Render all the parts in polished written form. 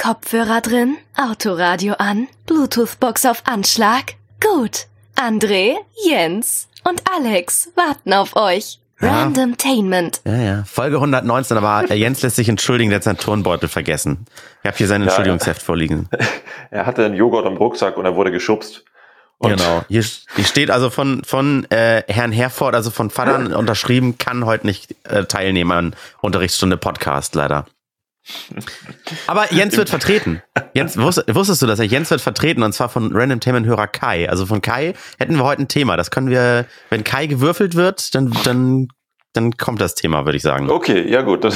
Kopfhörer drin, Autoradio an, Bluetooth-Box auf Anschlag? Gut. André, Jens und Alex warten auf euch. Randomtainment. Ja. Folge 119, aber Jens lässt sich entschuldigen, der hat seinen Turnbeutel vergessen. Ich habe hier sein Entschuldigungsheft vorliegen. Er hatte einen Joghurt im Rucksack und er wurde geschubst. Und genau. Hier steht also von Herrn Herford, also von Vatern unterschrieben, kann heute nicht teilnehmen an Unterrichtsstunde Podcast, leider. Aber Jens wird vertreten. Jens, wusstest du das? Jens wird vertreten und zwar von Randomtainment-Hörer Kai. Also von Kai hätten wir heute ein Thema. Das können wir, wenn Kai gewürfelt wird, dann kommt das Thema, würde ich sagen. Okay, ja gut.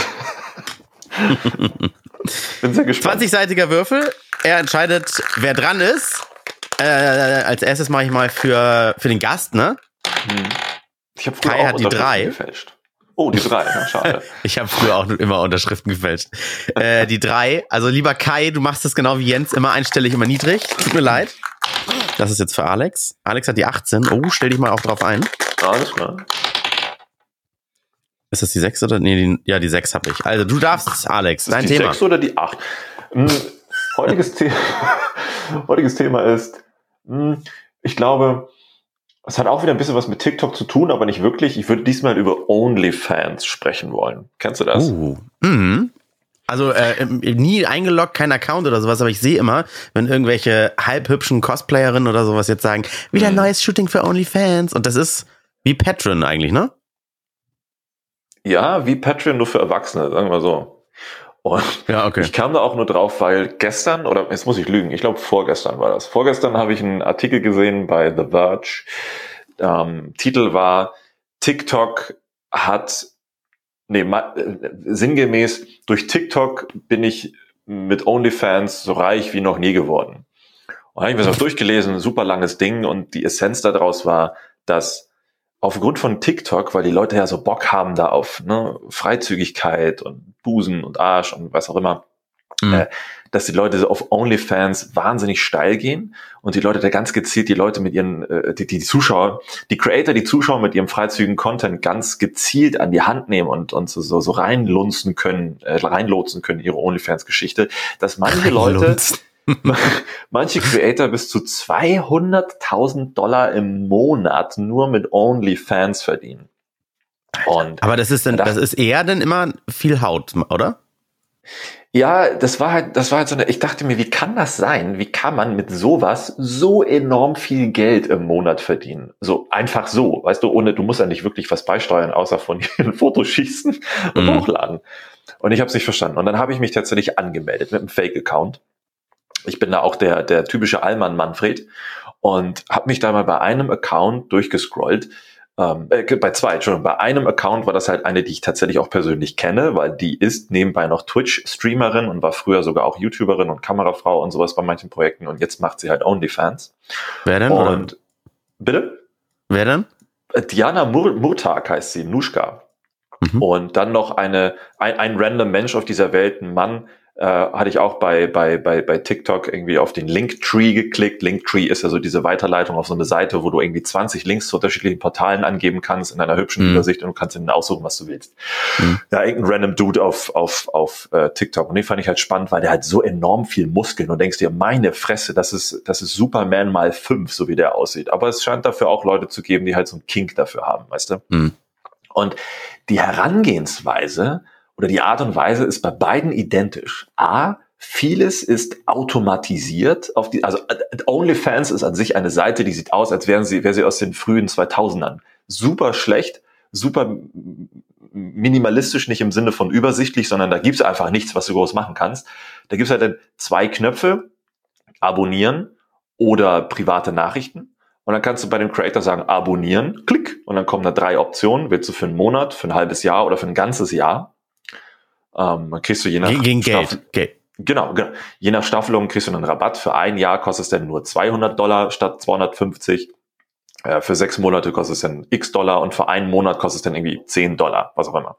Bin sehr gespannt. 20-seitiger Würfel. Er entscheidet, wer dran ist. Als erstes mache ich mal für den Gast, ne? Ich habe früher Kai auch hat die 3. gefälscht. Oh, die 3, ja, schade. Ich habe früher auch immer Unterschriften gefälscht. Die 3, also lieber Kai, du machst es genau wie Jens, immer einstellig, immer niedrig. Tut mir leid. Das ist jetzt für Alex. Alex hat die 18. Oh, stell dich mal auch drauf ein. Alles klar. Ist das die 6 oder? Nee, die 6 habe ich. Also du darfst, Alex, dein Thema. Die 6 oder die 8? Heutiges Thema ist, ich glaube, es hat auch wieder ein bisschen was mit TikTok zu tun, aber nicht wirklich. Ich würde diesmal über OnlyFans sprechen wollen. Kennst du das? Also nie eingeloggt, kein Account oder sowas, aber ich sehe immer, wenn irgendwelche halbhübschen Cosplayerinnen oder sowas jetzt sagen, wieder ein neues Shooting für OnlyFans. Und das ist wie Patreon eigentlich, ne? Ja, wie Patreon, nur für Erwachsene, sagen wir so. Und ja, okay. Ich kam da auch nur drauf, weil gestern, oder jetzt muss ich lügen, ich glaube vorgestern war das. Vorgestern habe ich einen Artikel gesehen bei The Verge. Titel war, TikTok hat, sinngemäß, durch TikTok bin ich mit OnlyFans so reich wie noch nie geworden. Und habe ich mir das auch durchgelesen, super langes Ding, und die Essenz daraus war, dass aufgrund von TikTok, weil die Leute ja so Bock haben da auf Freizügigkeit und Busen und Arsch und was auch immer, dass die Leute so auf OnlyFans wahnsinnig steil gehen und die Leute da ganz gezielt die Leute mit ihren, die Zuschauer, die Creator, die Zuschauer mit ihrem freizügigen Content ganz gezielt an die Hand nehmen und so reinlotsen können ihre OnlyFans-Geschichte, dass manche Creator bis zu $200.000 im Monat nur mit OnlyFans verdienen. Aber das ist eher dann immer viel Haut, oder? Ja, das war halt so ich dachte mir, wie kann das sein? Wie kann man mit sowas so enorm viel Geld im Monat verdienen? So, einfach so, weißt du, du musst ja nicht wirklich was beisteuern, außer von ihren Fotos schießen und hochladen. Und ich habe es nicht verstanden. Und dann habe ich mich tatsächlich angemeldet mit einem Fake-Account. Ich bin da auch der typische Allmann Manfred und habe mich da mal bei einem Account durchgescrollt. Bei 2, Entschuldigung. Bei einem Account war das halt eine, die ich tatsächlich auch persönlich kenne, weil die ist nebenbei noch Twitch-Streamerin und war früher sogar auch YouTuberin und Kamerafrau und sowas bei manchen Projekten, und jetzt macht sie halt OnlyFans. Wer denn? Und bitte? Wer denn? Diana Murtag heißt sie, Nuschka. Und dann noch ein random Mensch auf dieser Welt, ein Mann, hatte ich auch bei TikTok irgendwie auf den Linktree geklickt. Linktree ist ja so diese Weiterleitung auf so eine Seite, wo du irgendwie 20 Links zu unterschiedlichen Portalen angeben kannst in einer hübschen Übersicht, und du kannst dann aussuchen, was du willst. Ja, irgendein random Dude auf TikTok. Und den fand ich halt spannend, weil der halt so enorm viel Muskeln, und denkst dir, meine Fresse, das ist Superman mal 5, so wie der aussieht. Aber es scheint dafür auch Leute zu geben, die halt so einen Kink dafür haben, weißt du? Und die Herangehensweise oder die Art und Weise ist bei beiden identisch. Vieles ist automatisiert. Also OnlyFans ist an sich eine Seite, die sieht aus, als wäre sie aus den frühen 2000ern. Super schlecht, super minimalistisch, nicht im Sinne von übersichtlich, sondern da gibt's einfach nichts, was du groß machen kannst. Da gibt's halt dann 2 Knöpfe, abonnieren oder private Nachrichten. Und dann kannst du bei dem Creator sagen, abonnieren, klick. Und dann kommen da 3 Optionen. Willst du für einen Monat, für ein halbes Jahr oder für ein ganzes Jahr? Dann kriegst du je nach gegen Geld. Genau. Je nach Staffelung kriegst du einen Rabatt. Für ein Jahr kostet es dann nur $200 statt 250. Für 6 Monate kostet es dann X Dollar und für einen Monat kostet es dann irgendwie $10, was auch immer.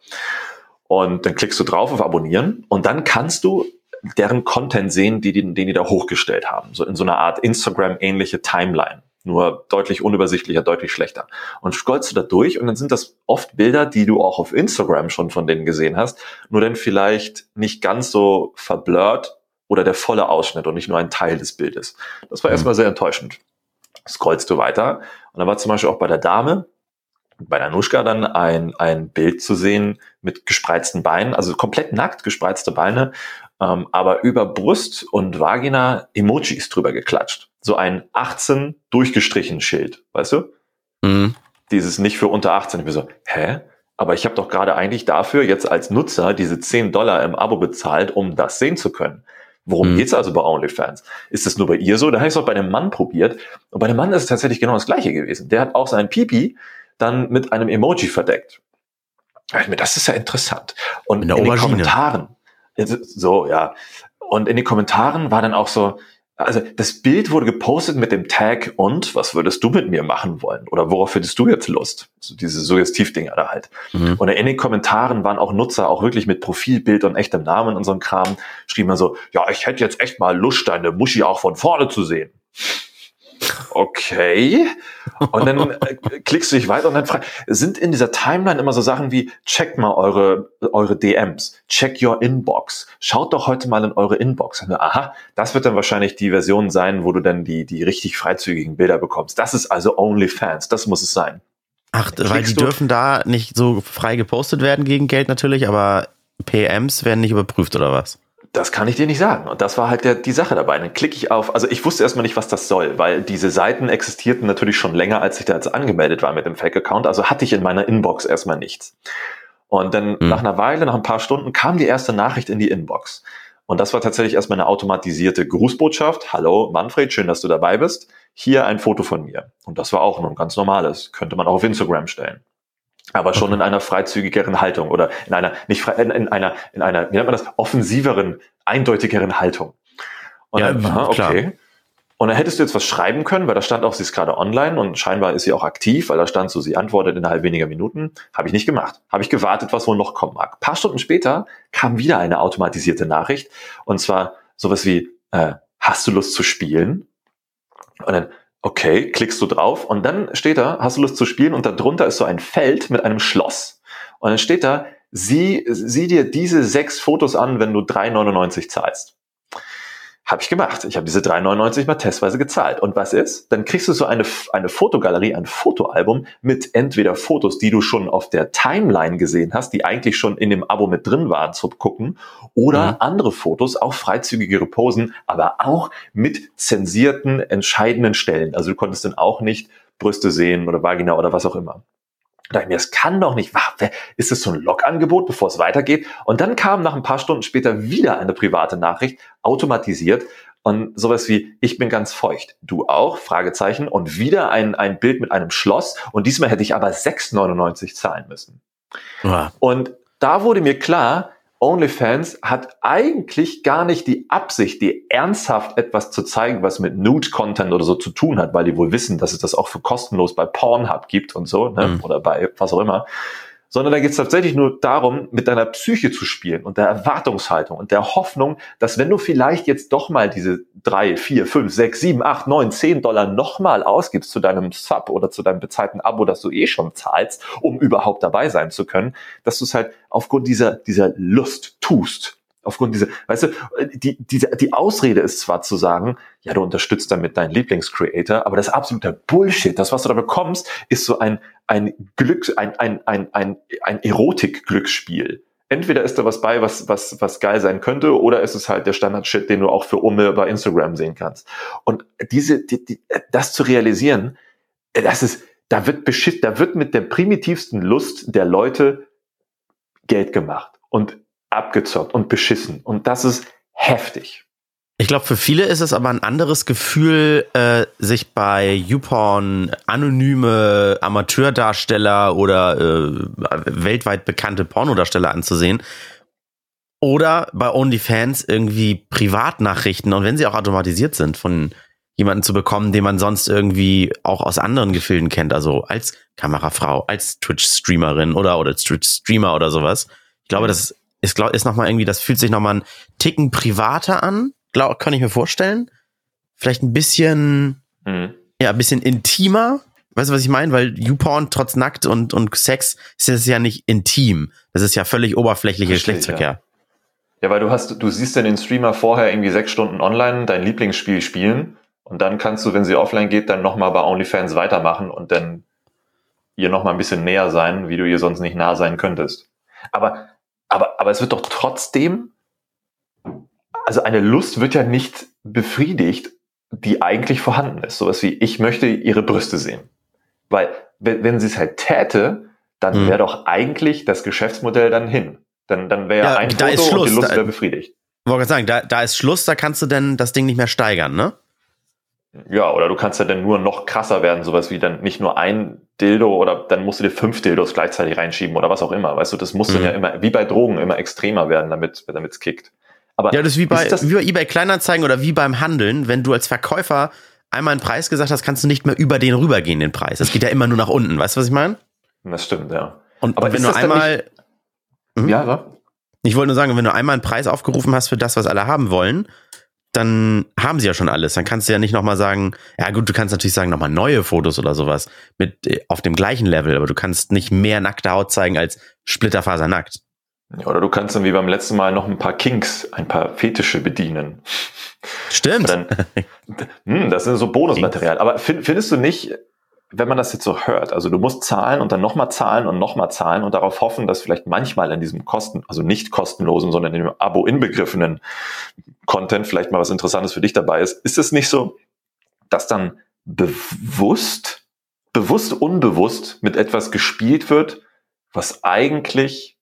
Und dann klickst du drauf auf Abonnieren und dann kannst du deren Content sehen, den die da hochgestellt haben. So in so einer Art Instagram-ähnliche Timeline. Nur deutlich unübersichtlicher, deutlich schlechter. Und scrollst du da durch und dann sind das oft Bilder, die du auch auf Instagram schon von denen gesehen hast, nur dann vielleicht nicht ganz so verblurrt oder der volle Ausschnitt und nicht nur ein Teil des Bildes. Das war erstmal sehr enttäuschend. Scrollst du weiter und da war zum Beispiel auch bei der Dame, bei der Anushka dann ein Bild zu sehen mit gespreizten Beinen, also komplett nackt gespreizte Beine, aber über Brust und Vagina Emojis drüber geklatscht. So ein 18 durchgestrichen Schild, weißt du? Mhm. Dieses nicht für unter 18. Ich bin so, aber ich habe doch gerade eigentlich dafür jetzt als Nutzer diese $10 im Abo bezahlt, um das sehen zu können. Worum geht's also bei OnlyFans? Ist das nur bei ihr so? Da habe ich es auch bei dem Mann probiert. Und bei dem Mann ist es tatsächlich genau das Gleiche gewesen. Der hat auch seinen Pipi dann mit einem Emoji verdeckt. Das ist ja interessant. Und in den Kommentaren, so, ja. Und in den Kommentaren war dann auch so, also das Bild wurde gepostet mit dem Tag und was würdest du mit mir machen wollen? Oder worauf hättest du jetzt Lust? So diese Suggestivdinger da halt. Mhm. Und in den Kommentaren waren auch Nutzer auch wirklich mit Profilbild und echtem Namen und so ein Kram, schrieben man so, ja, ich hätte jetzt echt mal Lust, deine Muschi auch von vorne zu sehen. Okay. Und dann klickst du dich weiter und dann sind in dieser Timeline immer so Sachen wie, checkt mal eure DMs, check your Inbox, schaut doch heute mal in eure Inbox. Aha, das wird dann wahrscheinlich die Version sein, wo du dann die richtig freizügigen Bilder bekommst. Das ist also OnlyFans, das muss es sein. Ach, weil die dürfen da nicht so frei gepostet werden gegen Geld natürlich, aber PMs werden nicht überprüft oder was? Das kann ich dir nicht sagen. Und das war halt die Sache dabei. Dann klicke ich auf, also ich wusste erstmal nicht, was das soll, weil diese Seiten existierten natürlich schon länger, als ich da jetzt angemeldet war mit dem Fake-Account. Also hatte ich in meiner Inbox erstmal nichts. Und dann nach einer Weile, nach ein paar Stunden, kam die erste Nachricht in die Inbox. Und das war tatsächlich erstmal eine automatisierte Grußbotschaft. Hallo Manfred, schön, dass du dabei bist. Hier ein Foto von mir. Und das war auch ein ganz normales. Könnte man auch auf Instagram stellen. Aber schon in einer freizügigeren Haltung oder in einer, wie nennt man das, offensiveren, eindeutigeren Haltung. Und ja, dann, okay. Und dann hättest du jetzt was schreiben können, weil da stand auch, sie ist gerade online und scheinbar ist sie auch aktiv, weil da stand so, sie antwortet innerhalb weniger Minuten. Habe ich nicht gemacht. Habe ich gewartet, was wohl noch kommen mag. Ein paar Stunden später kam wieder eine automatisierte Nachricht und zwar sowas wie, hast du Lust zu spielen? Und dann, okay, klickst du drauf und dann steht da, hast du Lust zu spielen? Und darunter ist so ein Feld mit einem Schloss. Und dann steht da, sieh dir diese 6 Fotos an, wenn du 3,99 zahlst. Habe ich gemacht. Ich habe diese 3,99 mal testweise gezahlt. Und was ist? Dann kriegst du so eine Fotogalerie, ein Fotoalbum mit entweder Fotos, die du schon auf der Timeline gesehen hast, die eigentlich schon in dem Abo mit drin waren zu gucken, oder andere Fotos, auch freizügigere Posen, aber auch mit zensierten, entscheidenden Stellen. Also du konntest dann auch nicht Brüste sehen oder Vagina oder was auch immer. Da dachte ich mir, das kann doch nicht. Ist das so ein Log-Angebot, bevor es weitergeht? Und dann kam nach ein paar Stunden später wieder eine private Nachricht, automatisiert, und sowas wie, ich bin ganz feucht. Du auch? Fragezeichen. Und wieder ein Bild mit einem Schloss. Und diesmal hätte ich aber 6,99 zahlen müssen. Ja. Und da wurde mir klar, OnlyFans hat eigentlich gar nicht die Absicht, dir ernsthaft etwas zu zeigen, was mit Nude-Content oder so zu tun hat, weil die wohl wissen, dass es das auch für kostenlos bei Pornhub gibt und so, ne? Oder bei was auch immer. Sondern da geht es tatsächlich nur darum, mit deiner Psyche zu spielen und der Erwartungshaltung und der Hoffnung, dass wenn du vielleicht jetzt doch mal diese 3, 4, 5, 6, 7, 8, 9, $10 nochmal ausgibst zu deinem Sub oder zu deinem bezahlten Abo, das du schon zahlst, um überhaupt dabei sein zu können, dass du es halt aufgrund dieser Lust tust. Aufgrund dieser, weißt du, die Ausrede ist zwar zu sagen, ja, du unterstützt damit deinen Lieblingscreator, aber das ist absoluter Bullshit. Das, was du da bekommst, ist so ein Erotik-Glücksspiel. Entweder ist da was bei, was geil sein könnte, oder ist es halt der Standard-Shit, den du auch für Umme bei Instagram sehen kannst. Und das zu realisieren, da wird mit der primitivsten Lust der Leute Geld gemacht und abgezockt und beschissen. Und das ist heftig. Ich glaube, für viele ist es aber ein anderes Gefühl, sich bei YouPorn anonyme Amateurdarsteller oder weltweit bekannte Pornodarsteller anzusehen. Oder bei OnlyFans irgendwie Privatnachrichten, und wenn sie auch automatisiert sind, von jemandem zu bekommen, den man sonst irgendwie auch aus anderen Gefilden kennt. Also als Kamerafrau, als Twitch-Streamerin oder Twitch-Streamer oder sowas. Ich glaube, das ist nochmal irgendwie, das fühlt sich nochmal einen Ticken privater an, kann ich mir vorstellen. Vielleicht ein bisschen, ein bisschen intimer. Weißt du, was ich meine? Weil YouPorn trotz Nackt und Sex ist ja nicht intim. Das ist ja völlig oberflächlicher Geschlechtsverkehr. Ja, weil du siehst dann den Streamer vorher irgendwie 6 Stunden online dein Lieblingsspiel spielen und dann kannst du, wenn sie offline geht, dann nochmal bei OnlyFans weitermachen und dann ihr nochmal ein bisschen näher sein, wie du ihr sonst nicht nah sein könntest. Aber es wird doch trotzdem, also eine Lust wird ja nicht befriedigt, die eigentlich vorhanden ist. Sowas wie, ich möchte ihre Brüste sehen. Weil, wenn sie es halt täte, dann wäre doch eigentlich das Geschäftsmodell dann hin. Dann wäre ja ein Foto und die Lust wäre befriedigt. Ich wollte gerade sagen, da ist Schluss, da kannst du denn das Ding nicht mehr steigern, ne? Ja, oder du kannst ja dann nur noch krasser werden, sowas wie dann nicht nur ein Dildo oder dann musst du dir 5 Dildos gleichzeitig reinschieben oder was auch immer. Weißt du, das muss dann ja immer, wie bei Drogen, immer extremer werden, damit es kickt. Aber ja, das ist wie bei eBay Kleinanzeigen oder wie beim Handeln, wenn du als Verkäufer einmal einen Preis gesagt hast, kannst du nicht mehr über den rübergehen, den Preis. Das geht ja immer nur nach unten, weißt du, was ich meine? Das stimmt, ja. Aber wenn du einmal... Ja, so? Ich wollte nur sagen, wenn du einmal einen Preis aufgerufen hast für das, was alle haben wollen, dann haben sie ja schon alles. Dann kannst du ja nicht nochmal sagen, ja gut, du kannst natürlich sagen, nochmal neue Fotos oder sowas mit auf dem gleichen Level, aber du kannst nicht mehr nackte Haut zeigen als splitterfasernackt. Ja, oder du kannst dann wie beim letzten Mal noch ein paar Kinks, ein paar Fetische bedienen. Stimmt. Dann, das ist so Bonusmaterial. Aber findest du nicht, wenn man das jetzt so hört, also du musst zahlen und dann nochmal zahlen und nochmal zahlen und darauf hoffen, dass vielleicht manchmal in diesem also nicht kostenlosen, sondern in dem Abo inbegriffenen Content vielleicht mal was Interessantes für dich dabei ist. Ist es nicht so, dass dann bewusst, unbewusst mit etwas gespielt wird, was eigentlich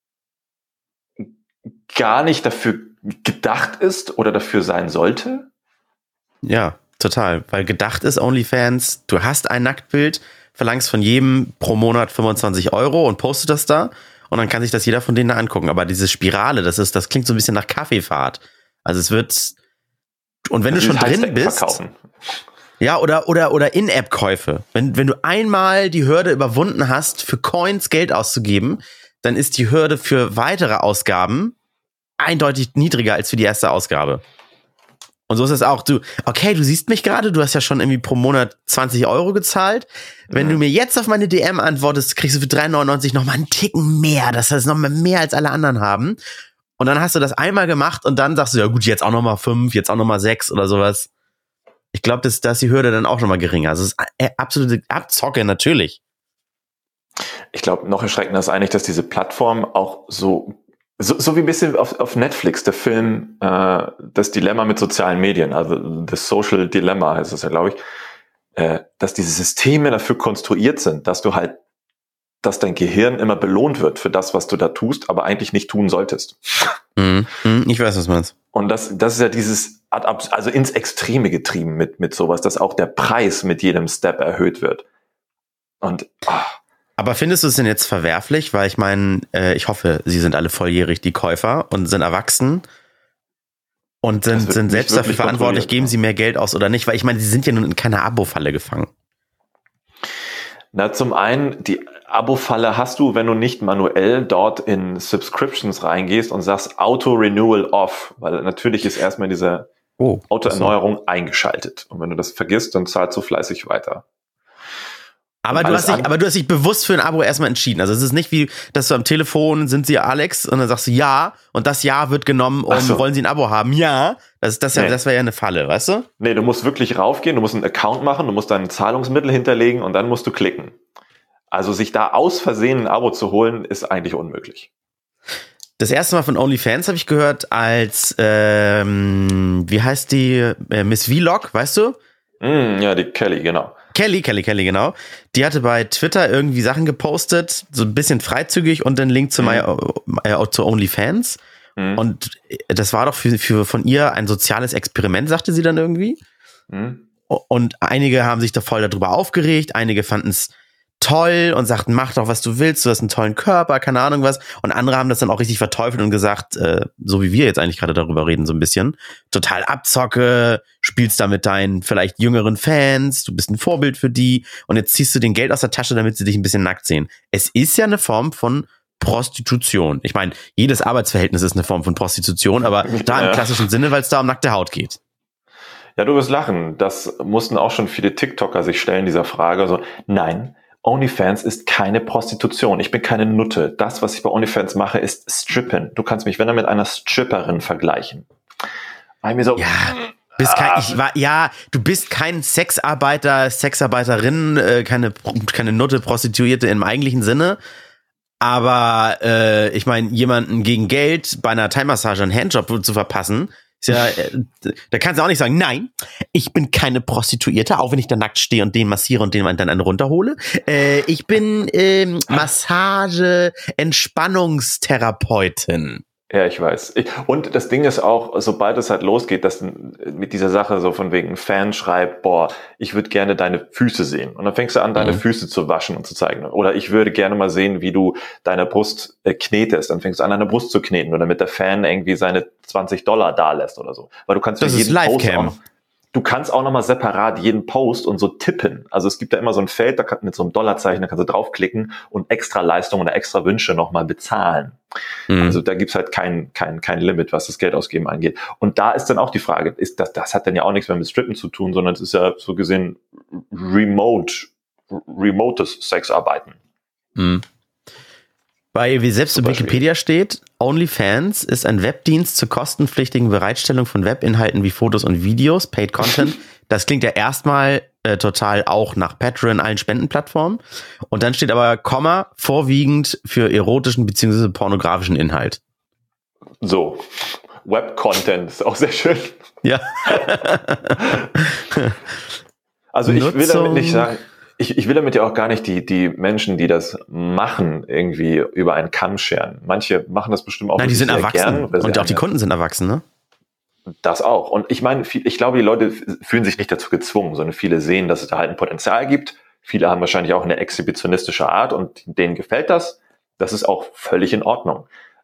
gar nicht dafür gedacht ist oder dafür sein sollte? Ja, total. Weil gedacht ist OnlyFans, du hast ein Nacktbild, verlangst von jedem pro Monat 25 € und postet das da und dann kann sich das jeder von denen da angucken. Aber diese Spirale, das klingt so ein bisschen nach Kaffeefahrt. Also es wird, und wenn du schon drin bist, verkaufen. Ja, oder In-App-Käufe. Wenn du einmal die Hürde überwunden hast, für Coins Geld auszugeben, dann ist die Hürde für weitere Ausgaben eindeutig niedriger als für die erste Ausgabe. Und so ist es auch. Du siehst mich gerade, du hast ja schon irgendwie pro Monat 20 € gezahlt. Wenn du mir jetzt auf meine DM antwortest, kriegst du für 3,99 nochmal einen Ticken mehr. Das heißt nochmal mehr als alle anderen haben. Und dann hast du das einmal gemacht und dann sagst du, ja gut, jetzt auch nochmal 5, jetzt auch nochmal 6 oder sowas. Ich glaube, da ist die Hürde dann auch nochmal geringer. Also es ist absolute Abzocke, natürlich. Ich glaube, noch erschreckender ist eigentlich, dass diese Plattform auch so wie ein bisschen auf Netflix, der Film Das Dilemma mit sozialen Medien, also The Social Dilemma heißt das ja, glaube ich, dass diese Systeme dafür konstruiert sind, dass dein Gehirn immer belohnt wird für das, was du da tust, aber eigentlich nicht tun solltest. Ich weiß, was du meinst. Und das ist ja dieses, also ins Extreme getrieben mit sowas, dass auch der Preis mit jedem Step erhöht wird. Und Aber findest du es denn jetzt verwerflich? Weil ich meine, ich hoffe, sie sind alle volljährig, die Käufer, und sind erwachsen und sind selbst dafür verantwortlich, geben sie mehr Geld aus oder nicht? Weil ich meine, sie sind ja nun in keiner Abo-Falle gefangen. Na, zum einen, die Abo-Falle hast du, wenn du nicht manuell dort in Subscriptions reingehst und sagst Auto-Renewal off, weil natürlich ist erstmal diese Auto-Erneuerung eingeschaltet. Und wenn du das vergisst, dann zahlst du fleißig weiter. Aber du hast dich bewusst für ein Abo erstmal entschieden. Also es ist nicht wie, dass du am Telefon sind sie Alex und dann sagst du ja und das Ja wird genommen wollen sie ein Abo haben? Ja, das wäre ja eine Falle, weißt du? Nee, du musst wirklich raufgehen, du musst einen Account machen, du musst dein Zahlungsmittel hinterlegen und dann musst du klicken. Also sich da aus Versehen ein Abo zu holen, ist eigentlich unmöglich. Das erste Mal von OnlyFans habe ich gehört als, wie heißt die, Miss Vlog, weißt du? Ja, die Kelly, genau. Kelly, genau. Die hatte bei Twitter irgendwie Sachen gepostet, so ein bisschen freizügig und den Link zu zu OnlyFans. Und das war doch von ihr ein soziales Experiment, sagte sie dann irgendwie. Und einige haben sich da voll darüber aufgeregt, einige fanden es toll und sagten, mach doch, was du willst, du hast einen tollen Körper, keine Ahnung was. Und andere haben das dann auch richtig verteufelt und gesagt, so wie wir jetzt eigentlich gerade darüber reden, so ein bisschen, total Abzocke, spielst da mit deinen vielleicht jüngeren Fans, du bist ein Vorbild für die und jetzt ziehst du den Geld aus der Tasche, damit sie dich ein bisschen nackt sehen. Es ist ja eine Form von Prostitution. Ich meine, jedes Arbeitsverhältnis ist eine Form von Prostitution, aber da im klassischen Sinne, weil es da um nackte Haut geht. Ja, du wirst lachen. Das mussten auch schon viele TikToker sich stellen, dieser Frage. So, nein, OnlyFans ist keine Prostitution. Ich bin keine Nutte. Das, was ich bei OnlyFans mache, ist Strippen. Du kannst mich, wenn dann, mit einer Stripperin vergleichen. Mir so, du bist kein Sexarbeiter, Sexarbeiterin, keine Nutte, Prostituierte im eigentlichen Sinne. Aber ich meine, jemanden gegen Geld bei einer Thai-Massage einen Handjob zu verpassen, ist ja, da kannst du auch nicht sagen, nein, ich bin keine Prostituierte, auch wenn ich da nackt stehe und den massiere und den dann einen runterhole. Ich bin Massage-Entspannungstherapeutin. Ja, ich weiß. Und das Ding ist auch, sobald es halt losgeht, dass mit dieser Sache so von wegen ein Fan schreibt, ich würde gerne deine Füße sehen. Und dann fängst du an, deine Füße zu waschen und zu zeigen. Oder ich würde gerne mal sehen, wie du deine Brust knetest. Dann fängst du an, deine Brust zu kneten. Oder damit der Fan irgendwie seine $20 da lässt oder so. Weil du kannst das für jeden ist Post Livecam. Du kannst auch nochmal separat jeden Post und so tippen. Also es gibt da immer so ein Feld, mit so einem Dollarzeichen, da kannst du draufklicken und extra Leistungen oder extra Wünsche nochmal bezahlen. Also da gibt's halt kein Limit, was das Geldausgeben angeht. Und da ist dann auch die Frage, das hat dann ja auch nichts mehr mit Strippen zu tun, sondern es ist ja so gesehen remotes Sexarbeiten. Wie selbst in Wikipedia steht, OnlyFans ist ein Webdienst zur kostenpflichtigen Bereitstellung von Webinhalten wie Fotos und Videos, Paid Content. Das klingt ja erstmal total auch nach Patreon, allen Spendenplattformen. Und dann steht aber Komma, vorwiegend für erotischen bzw. pornografischen Inhalt. So, Web-Content ist auch sehr schön. Ja. Also ich will damit nicht sagen, ich will damit ja auch gar nicht die Menschen, die das machen, irgendwie über einen Kamm scheren. Manche machen das bestimmt auch. Nein, die sind erwachsen. Und auch die Kunden sind erwachsen, ne? Das auch. Und ich meine, ich glaube, die Leute fühlen sich nicht dazu gezwungen, sondern viele sehen, dass es da halt ein Potenzial gibt. Viele haben wahrscheinlich auch eine exhibitionistische Art und denen gefällt das. Das ist auch völlig in Ordnung.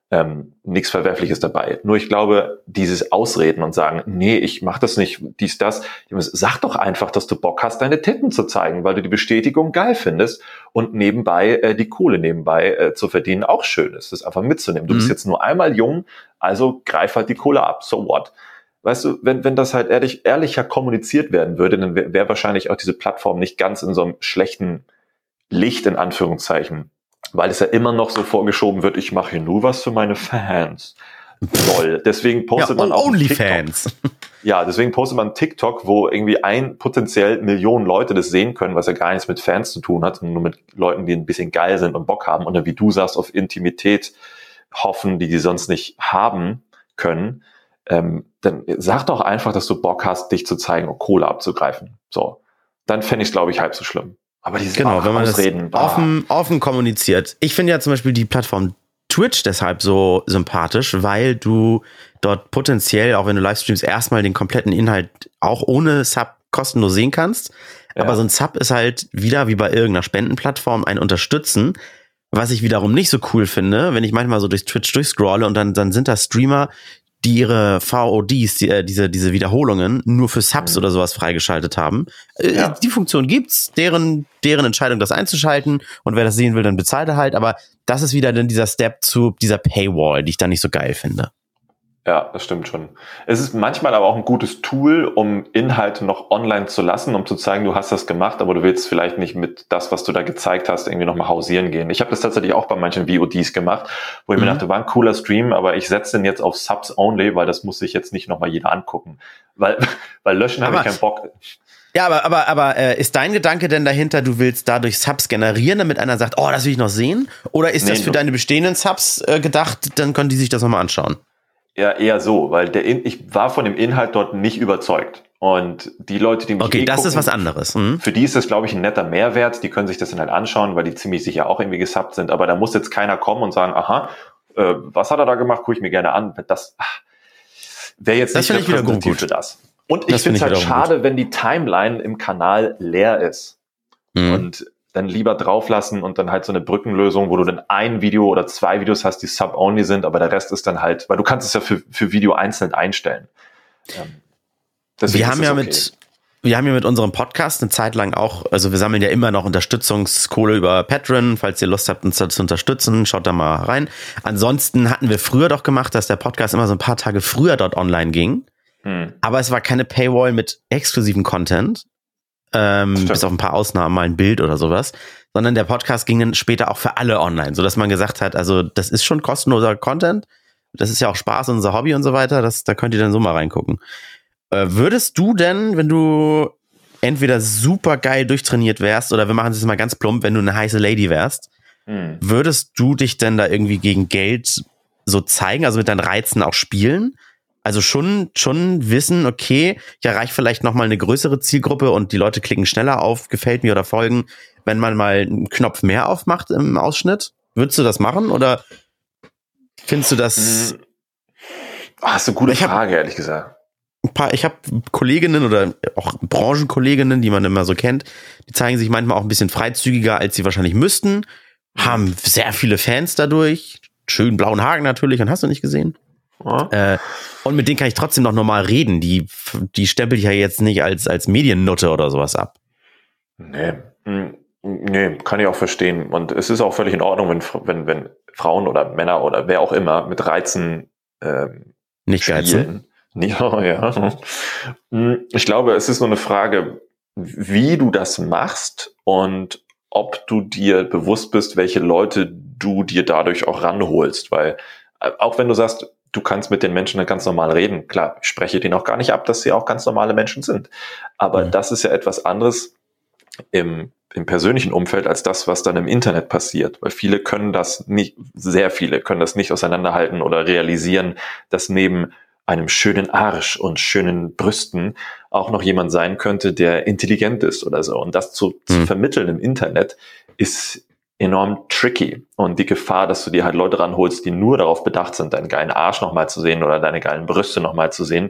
Nichts Verwerfliches dabei. Nur ich glaube, dieses Ausreden und sagen, nee, ich mach das nicht, dies, das. Sag doch einfach, dass du Bock hast, deine Titten zu zeigen, weil du die Bestätigung geil findest und nebenbei die Kohle nebenbei zu verdienen auch schön ist, das einfach mitzunehmen. Du bist jetzt nur einmal jung, also greif halt die Kohle ab. So what? Weißt du, wenn das halt ehrlicher kommuniziert werden würde, dann wäre wahrscheinlich auch diese Plattform nicht ganz in so einem schlechten Licht, in Anführungszeichen. Weil es ja immer noch so vorgeschoben wird, ich mache hier nur was für meine Fans. Toll. Deswegen postet man auch OnlyFans. Ja, deswegen postet man TikTok, wo irgendwie potenziell Millionen Leute das sehen können, was ja gar nichts mit Fans zu tun hat, sondern nur mit Leuten, die ein bisschen geil sind und Bock haben und dann, wie du sagst, auf Intimität hoffen, die sonst nicht haben können. Dann sag doch einfach, dass du Bock hast, dich zu zeigen und Kohle abzugreifen. So. Dann fände ich es, glaube ich, halb so schlimm. Aber dieses wenn man Ausreden, das offen kommuniziert. Ich finde ja zum Beispiel die Plattform Twitch deshalb so sympathisch, weil du dort potenziell, auch wenn du Livestreams, erstmal den kompletten Inhalt auch ohne Sub kostenlos sehen kannst. Ja. Aber so ein Sub ist halt wieder wie bei irgendeiner Spendenplattform ein Unterstützen, was ich wiederum nicht so cool finde, wenn ich manchmal so durch Twitch durchscrolle und dann sind da Streamer, die ihre VODs, diese Wiederholungen nur für Subs oder sowas freigeschaltet haben. Ja. Die Funktion gibt's, deren Entscheidung, das einzuschalten, und wer das sehen will, dann bezahlt er halt, aber das ist wieder dann dieser Step zu dieser Paywall, die ich dann nicht so geil finde. Ja, das stimmt schon. Es ist manchmal aber auch ein gutes Tool, um Inhalte noch online zu lassen, um zu zeigen, du hast das gemacht, aber du willst vielleicht nicht mit das, was du da gezeigt hast, irgendwie nochmal hausieren gehen. Ich habe das tatsächlich auch bei manchen VODs gemacht, wo ich mir dachte, war ein cooler Stream, aber ich setze den jetzt auf Subs only, weil das muss sich jetzt nicht nochmal jeder angucken. Weil löschen habe ich keinen Bock. Ja, aber ist dein Gedanke denn dahinter, du willst dadurch Subs generieren, damit einer sagt, oh, das will ich noch sehen? Oder ist das für deine bestehenden Subs gedacht, dann können die sich das nochmal anschauen? Ja, eher so, weil ich war von dem Inhalt dort nicht überzeugt. Und die Leute, die mich gucken, ist was anderes. Für die ist das, glaube ich, ein netter Mehrwert. Die können sich das dann halt anschauen, weil die ziemlich sicher auch irgendwie gesubbt sind. Aber da muss jetzt keiner kommen und sagen, aha, was hat er da gemacht? Gucke ich mir gerne an. Das wäre jetzt nicht repräsentativ für das. Und ich finde es halt schade, wenn die Timeline im Kanal leer ist. Und dann lieber drauflassen und dann halt so eine Brückenlösung, wo du dann ein Video oder 2 Videos hast, die Sub-Only sind, aber der Rest ist dann halt, weil du kannst es ja für Video einzeln einstellen. Wir haben ja mit unserem Podcast eine Zeit lang auch, also wir sammeln ja immer noch Unterstützungskohle über Patreon, falls ihr Lust habt, uns da zu unterstützen, schaut da mal rein. Ansonsten hatten wir früher doch gemacht, dass der Podcast immer so ein paar Tage früher dort online ging, aber es war keine Paywall mit exklusiven Content, bis auf ein paar Ausnahmen, mal ein Bild oder sowas, sondern der Podcast ging dann später auch für alle online, sodass man gesagt hat, also das ist schon kostenloser Content, das ist ja auch Spaß und unser Hobby und so weiter, da könnt ihr dann so mal reingucken. Würdest du denn, wenn du entweder super geil durchtrainiert wärst oder wir machen es mal ganz plump, wenn du eine heiße Lady wärst, würdest du dich denn da irgendwie gegen Geld so zeigen, also mit deinen Reizen auch spielen? Also schon wissen, okay, ich erreiche vielleicht nochmal eine größere Zielgruppe und die Leute klicken schneller auf, gefällt mir oder folgen, wenn man mal einen Knopf mehr aufmacht im Ausschnitt? Würdest du das machen oder findest du das? Das ist eine gute Frage, ehrlich gesagt. Ich habe Kolleginnen oder auch Branchenkolleginnen, die man immer so kennt, die zeigen sich manchmal auch ein bisschen freizügiger, als sie wahrscheinlich müssten, haben sehr viele Fans dadurch, schön blauen Haken natürlich und hast du nicht gesehen? Ja. Und mit denen kann ich trotzdem noch normal reden, die stempel ich ja jetzt nicht als Mediennutte oder sowas ab. Nee, kann ich auch verstehen und es ist auch völlig in Ordnung, wenn Frauen oder Männer oder wer auch immer mit Reizen nicht geizen. Ja. Ich glaube, es ist nur eine Frage, wie du das machst und ob du dir bewusst bist, welche Leute du dir dadurch auch ranholst. Weil auch wenn du sagst, du kannst mit den Menschen dann ganz normal reden, klar, ich spreche denen auch gar nicht ab, dass sie auch ganz normale Menschen sind. Aber das ist ja etwas anderes im persönlichen Umfeld als das, was dann im Internet passiert. Weil sehr viele können das nicht auseinanderhalten oder realisieren, dass neben einem schönen Arsch und schönen Brüsten auch noch jemand sein könnte, der intelligent ist oder so. Und das zu vermitteln im Internet ist enorm tricky. Und die Gefahr, dass du dir halt Leute ranholst, die nur darauf bedacht sind, deinen geilen Arsch nochmal zu sehen oder deine geilen Brüste nochmal zu sehen,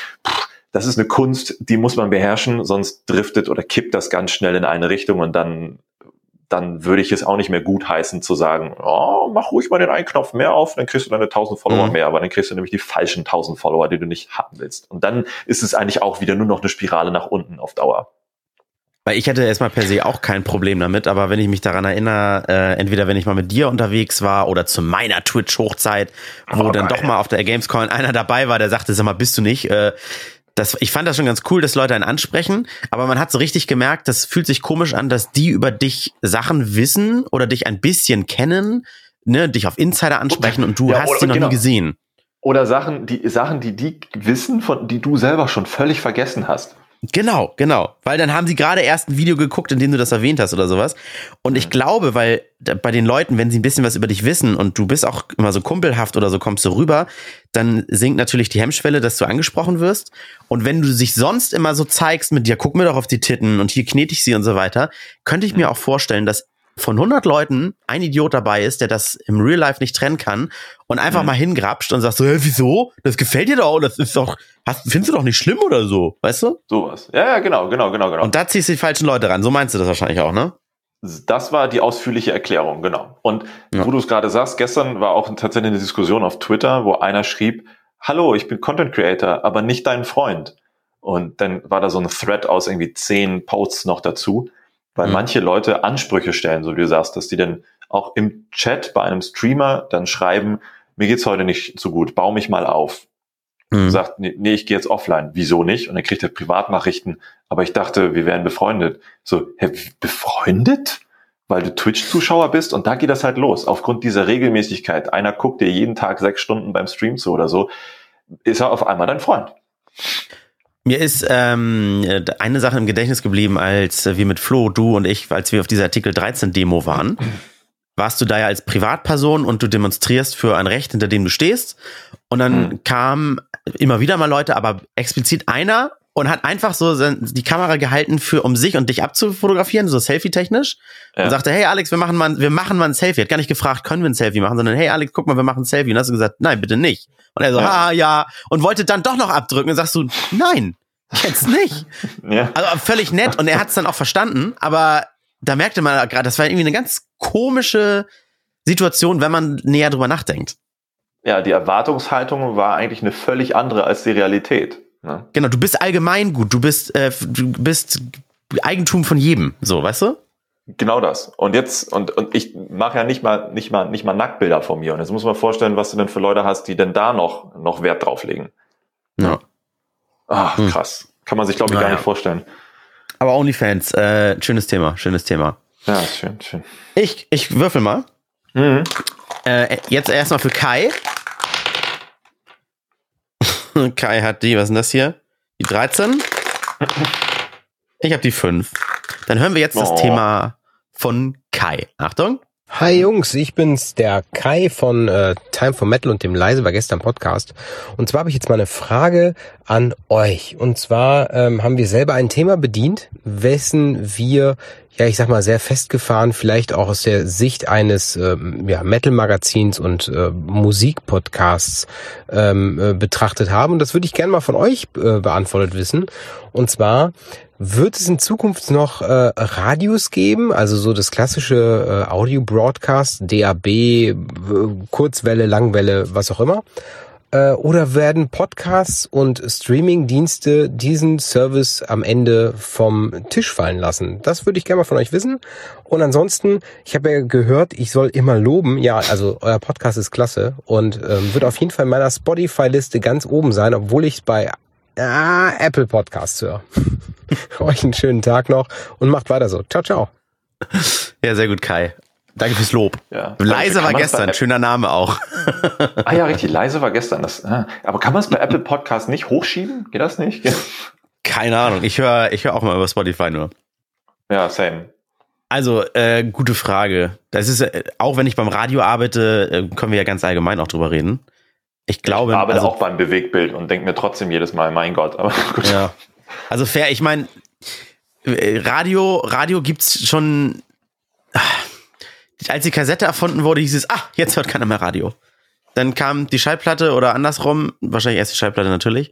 das ist eine Kunst, die muss man beherrschen, sonst driftet oder kippt das ganz schnell in eine Richtung und dann würde ich es auch nicht mehr gutheißen zu sagen, mach ruhig mal den einen Knopf mehr auf, dann kriegst du deine 1000 Follower mehr, aber dann kriegst du nämlich die falschen 1000 Follower, die du nicht haben willst. Und dann ist es eigentlich auch wieder nur noch eine Spirale nach unten auf Dauer. Weil ich hätte erstmal per se auch kein Problem damit, aber wenn ich mich daran erinnere, entweder wenn ich mal mit dir unterwegs war oder zu meiner Twitch-Hochzeit, wo dann doch mal auf der Gamescom einer dabei war, der sagte, sag mal, bist du nicht? Ich fand das schon ganz cool, dass Leute einen ansprechen, aber man hat so richtig gemerkt, das fühlt sich komisch an, dass die über dich Sachen wissen oder dich ein bisschen kennen, ne, dich auf Insider ansprechen und du hast sie noch nie gesehen. Oder Sachen, die wissen, die du selber schon völlig vergessen hast. Genau. Weil dann haben sie gerade erst ein Video geguckt, in dem du das erwähnt hast oder sowas. Und ich glaube, weil bei den Leuten, wenn sie ein bisschen was über dich wissen und du bist auch immer so kumpelhaft oder so, kommst du rüber, dann sinkt natürlich die Hemmschwelle, dass du angesprochen wirst. Und wenn du dich sonst immer so zeigst mit, ja, guck mir doch auf die Titten und hier knete ich sie und so weiter, könnte ich mir auch vorstellen, dass von 100 Leuten ein Idiot dabei ist, der das im Real Life nicht trennen kann und einfach mal hingrapscht und sagt so, wieso? Das gefällt dir doch, das ist doch, findest du doch nicht schlimm oder so, weißt du? Sowas. Ja, genau. Und da ziehst du die falschen Leute ran, so meinst du das wahrscheinlich auch, ne? Das war die ausführliche Erklärung, genau. Und wo du es gerade sagst, gestern war auch tatsächlich eine Diskussion auf Twitter, wo einer schrieb, hallo, ich bin Content Creator, aber nicht dein Freund. Und dann war da so ein Thread aus irgendwie 10 Posts noch dazu, weil manche Leute Ansprüche stellen, so wie du sagst, dass die dann auch im Chat bei einem Streamer dann schreiben, mir geht's heute nicht so gut, bau mich mal auf. Sagt, nee, ich gehe jetzt offline. Wieso nicht? Und dann kriegt er Privatnachrichten, aber ich dachte, wir wären befreundet. So, befreundet? Weil du Twitch-Zuschauer bist und da geht das halt los. Aufgrund dieser Regelmäßigkeit, einer guckt dir jeden Tag 6 Stunden beim Stream zu oder so, ist er auf einmal dein Freund. Mir ist eine Sache im Gedächtnis geblieben, als wir mit Flo, du und ich, als wir auf dieser Artikel 13 Demo waren, warst du da ja als Privatperson und du demonstrierst für ein Recht, hinter dem du stehst. Und dann kamen immer wieder mal Leute, aber explizit einer und hat einfach so die Kamera gehalten, um sich und dich abzufotografieren, so selfie-technisch. Ja. Und sagte, hey Alex, wir machen mal ein Selfie. Hat gar nicht gefragt, können wir ein Selfie machen, sondern hey Alex, guck mal, wir machen ein Selfie. Und dann hast du gesagt, nein, bitte nicht. Und er so, ja. Und wollte dann doch noch abdrücken. Und sagst du, nein, jetzt nicht. Ja. Also völlig nett. Und er hat es dann auch verstanden. Aber da merkte man gerade, das war irgendwie eine ganz komische Situation, wenn man näher drüber nachdenkt. Ja, die Erwartungshaltung war eigentlich eine völlig andere als die Realität. Ne? Genau, du bist allgemein gut. Du bist Eigentum von jedem. So, weißt du? Genau das. Und jetzt, und ich mache ja nicht mal Nacktbilder von mir. Und jetzt muss man vorstellen, was du denn für Leute hast, die denn da noch Wert drauf legen. Ja. Ach, krass. Kann man sich, glaube ich, gar nicht vorstellen. Aber OnlyFans, schönes Thema. Ja, schön, schön. Ich würfel mal. Mhm. Jetzt erstmal für Kai. Kai hat die, was ist denn das hier? Die 13. Ich habe die 5. Dann hören wir jetzt das Thema von Kai. Achtung. Hi Jungs, ich bin's, der Kai von Time for Metal und dem Leise war gestern Podcast. Und zwar habe ich jetzt mal eine Frage an euch. Und zwar haben wir selber ein Thema bedient, wessen wir, ja ich sag mal, sehr festgefahren, vielleicht auch aus der Sicht eines Metal-Magazins und Musikpodcasts betrachtet haben. Und das würde ich gerne mal von euch beantwortet wissen. Und zwar: Wird es in Zukunft noch Radios geben, also so das klassische Audio-Broadcast, DAB, Kurzwelle, Langwelle, was auch immer? Oder werden Podcasts und Streaming-Dienste diesen Service am Ende vom Tisch fallen lassen? Das würde ich gerne mal von euch wissen. Und ansonsten, ich habe ja gehört, ich soll immer loben. Ja, also euer Podcast ist klasse und wird auf jeden Fall in meiner Spotify-Liste ganz oben sein, obwohl ich es bei Apple Podcasts höre. Euch einen schönen Tag noch und macht weiter so. Ciao, ciao. Ja, sehr gut, Kai. Danke fürs Lob. Ja. Leise war gestern, schöner Name auch. Ah ja, richtig, leise war gestern. Aber kann man es bei Apple Podcasts nicht hochschieben? Geht das nicht? Keine Ahnung, ich hör auch mal über Spotify nur. Ja, same. Also, gute Frage. Das ist, auch wenn ich beim Radio arbeite, können wir ja ganz allgemein auch drüber reden. Ich glaube, ich arbeite auch beim Bewegtbild und denke mir trotzdem jedes Mal, mein Gott. Aber gut. Ja. Also fair, ich meine, Radio gibt's schon. Als die Kassette erfunden wurde, hieß es, jetzt hört keiner mehr Radio. Dann kam die Schallplatte oder andersrum, wahrscheinlich erst die Schallplatte natürlich.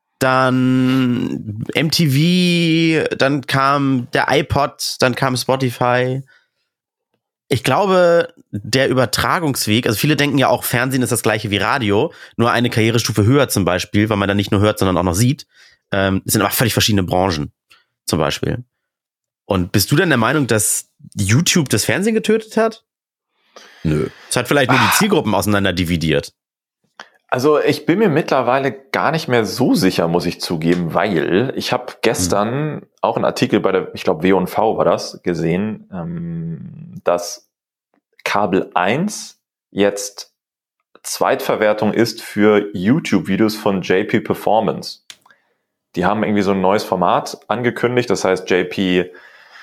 Dann MTV, dann kam der iPod, dann kam Spotify. Ich glaube, der Übertragungsweg, also viele denken ja auch, Fernsehen ist das gleiche wie Radio, nur eine Karrierestufe höher zum Beispiel, weil man dann nicht nur hört, sondern auch noch sieht. Es sind aber völlig verschiedene Branchen, zum Beispiel. Und bist du denn der Meinung, dass YouTube das Fernsehen getötet hat? Nö. Es hat vielleicht nur die Zielgruppen auseinander dividiert. Also ich bin mir mittlerweile gar nicht mehr so sicher, muss ich zugeben, weil ich habe gestern auch einen Artikel bei der, ich glaube W&V war das, gesehen, dass Kabel 1 jetzt Zweitverwertung ist für YouTube-Videos von JP Performance. Die haben irgendwie so ein neues Format angekündigt, das heißt JP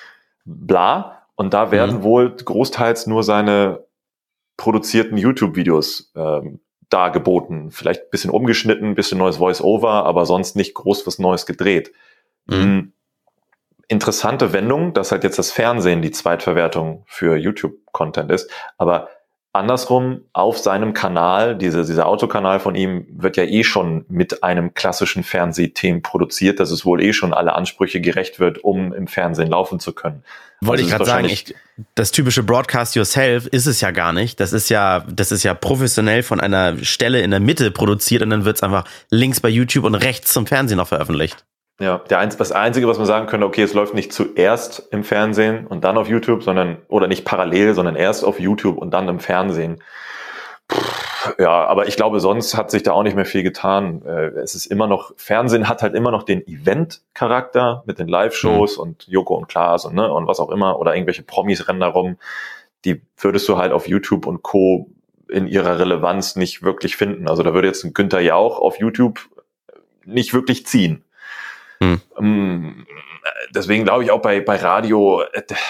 bla, und da werden wohl großteils nur seine produzierten YouTube-Videos dargeboten. Vielleicht ein bisschen umgeschnitten, ein bisschen neues Voice-Over, aber sonst nicht groß was Neues gedreht. Interessante Wendung, dass halt jetzt das Fernsehen die Zweitverwertung für YouTube-Content ist, aber andersrum, auf seinem Kanal, dieser Autokanal von ihm, wird ja eh schon mit einem klassischen Fernsehthemen produziert, dass es wohl eh schon alle Ansprüche gerecht wird, um im Fernsehen laufen zu können. Wollte ich gerade sagen, das typische Broadcast Yourself ist es ja gar nicht. Das ist ja professionell von einer Stelle in der Mitte produziert und dann wird es einfach links bei YouTube und rechts zum Fernsehen noch veröffentlicht. Ja, das Einzige, was man sagen könnte, okay, es läuft nicht zuerst im Fernsehen und dann auf YouTube, oder nicht parallel, sondern erst auf YouTube und dann im Fernsehen. Ja, aber ich glaube, sonst hat sich da auch nicht mehr viel getan. Es ist immer noch, Fernsehen hat halt immer noch den Event-Charakter mit den Live-Shows und Joko und Klaas und was auch immer, oder irgendwelche Promis rennen da rum. Die würdest du halt auf YouTube und Co. in ihrer Relevanz nicht wirklich finden. Also da würde jetzt ein Günther Jauch auf YouTube nicht wirklich ziehen. Deswegen glaube ich auch bei Radio,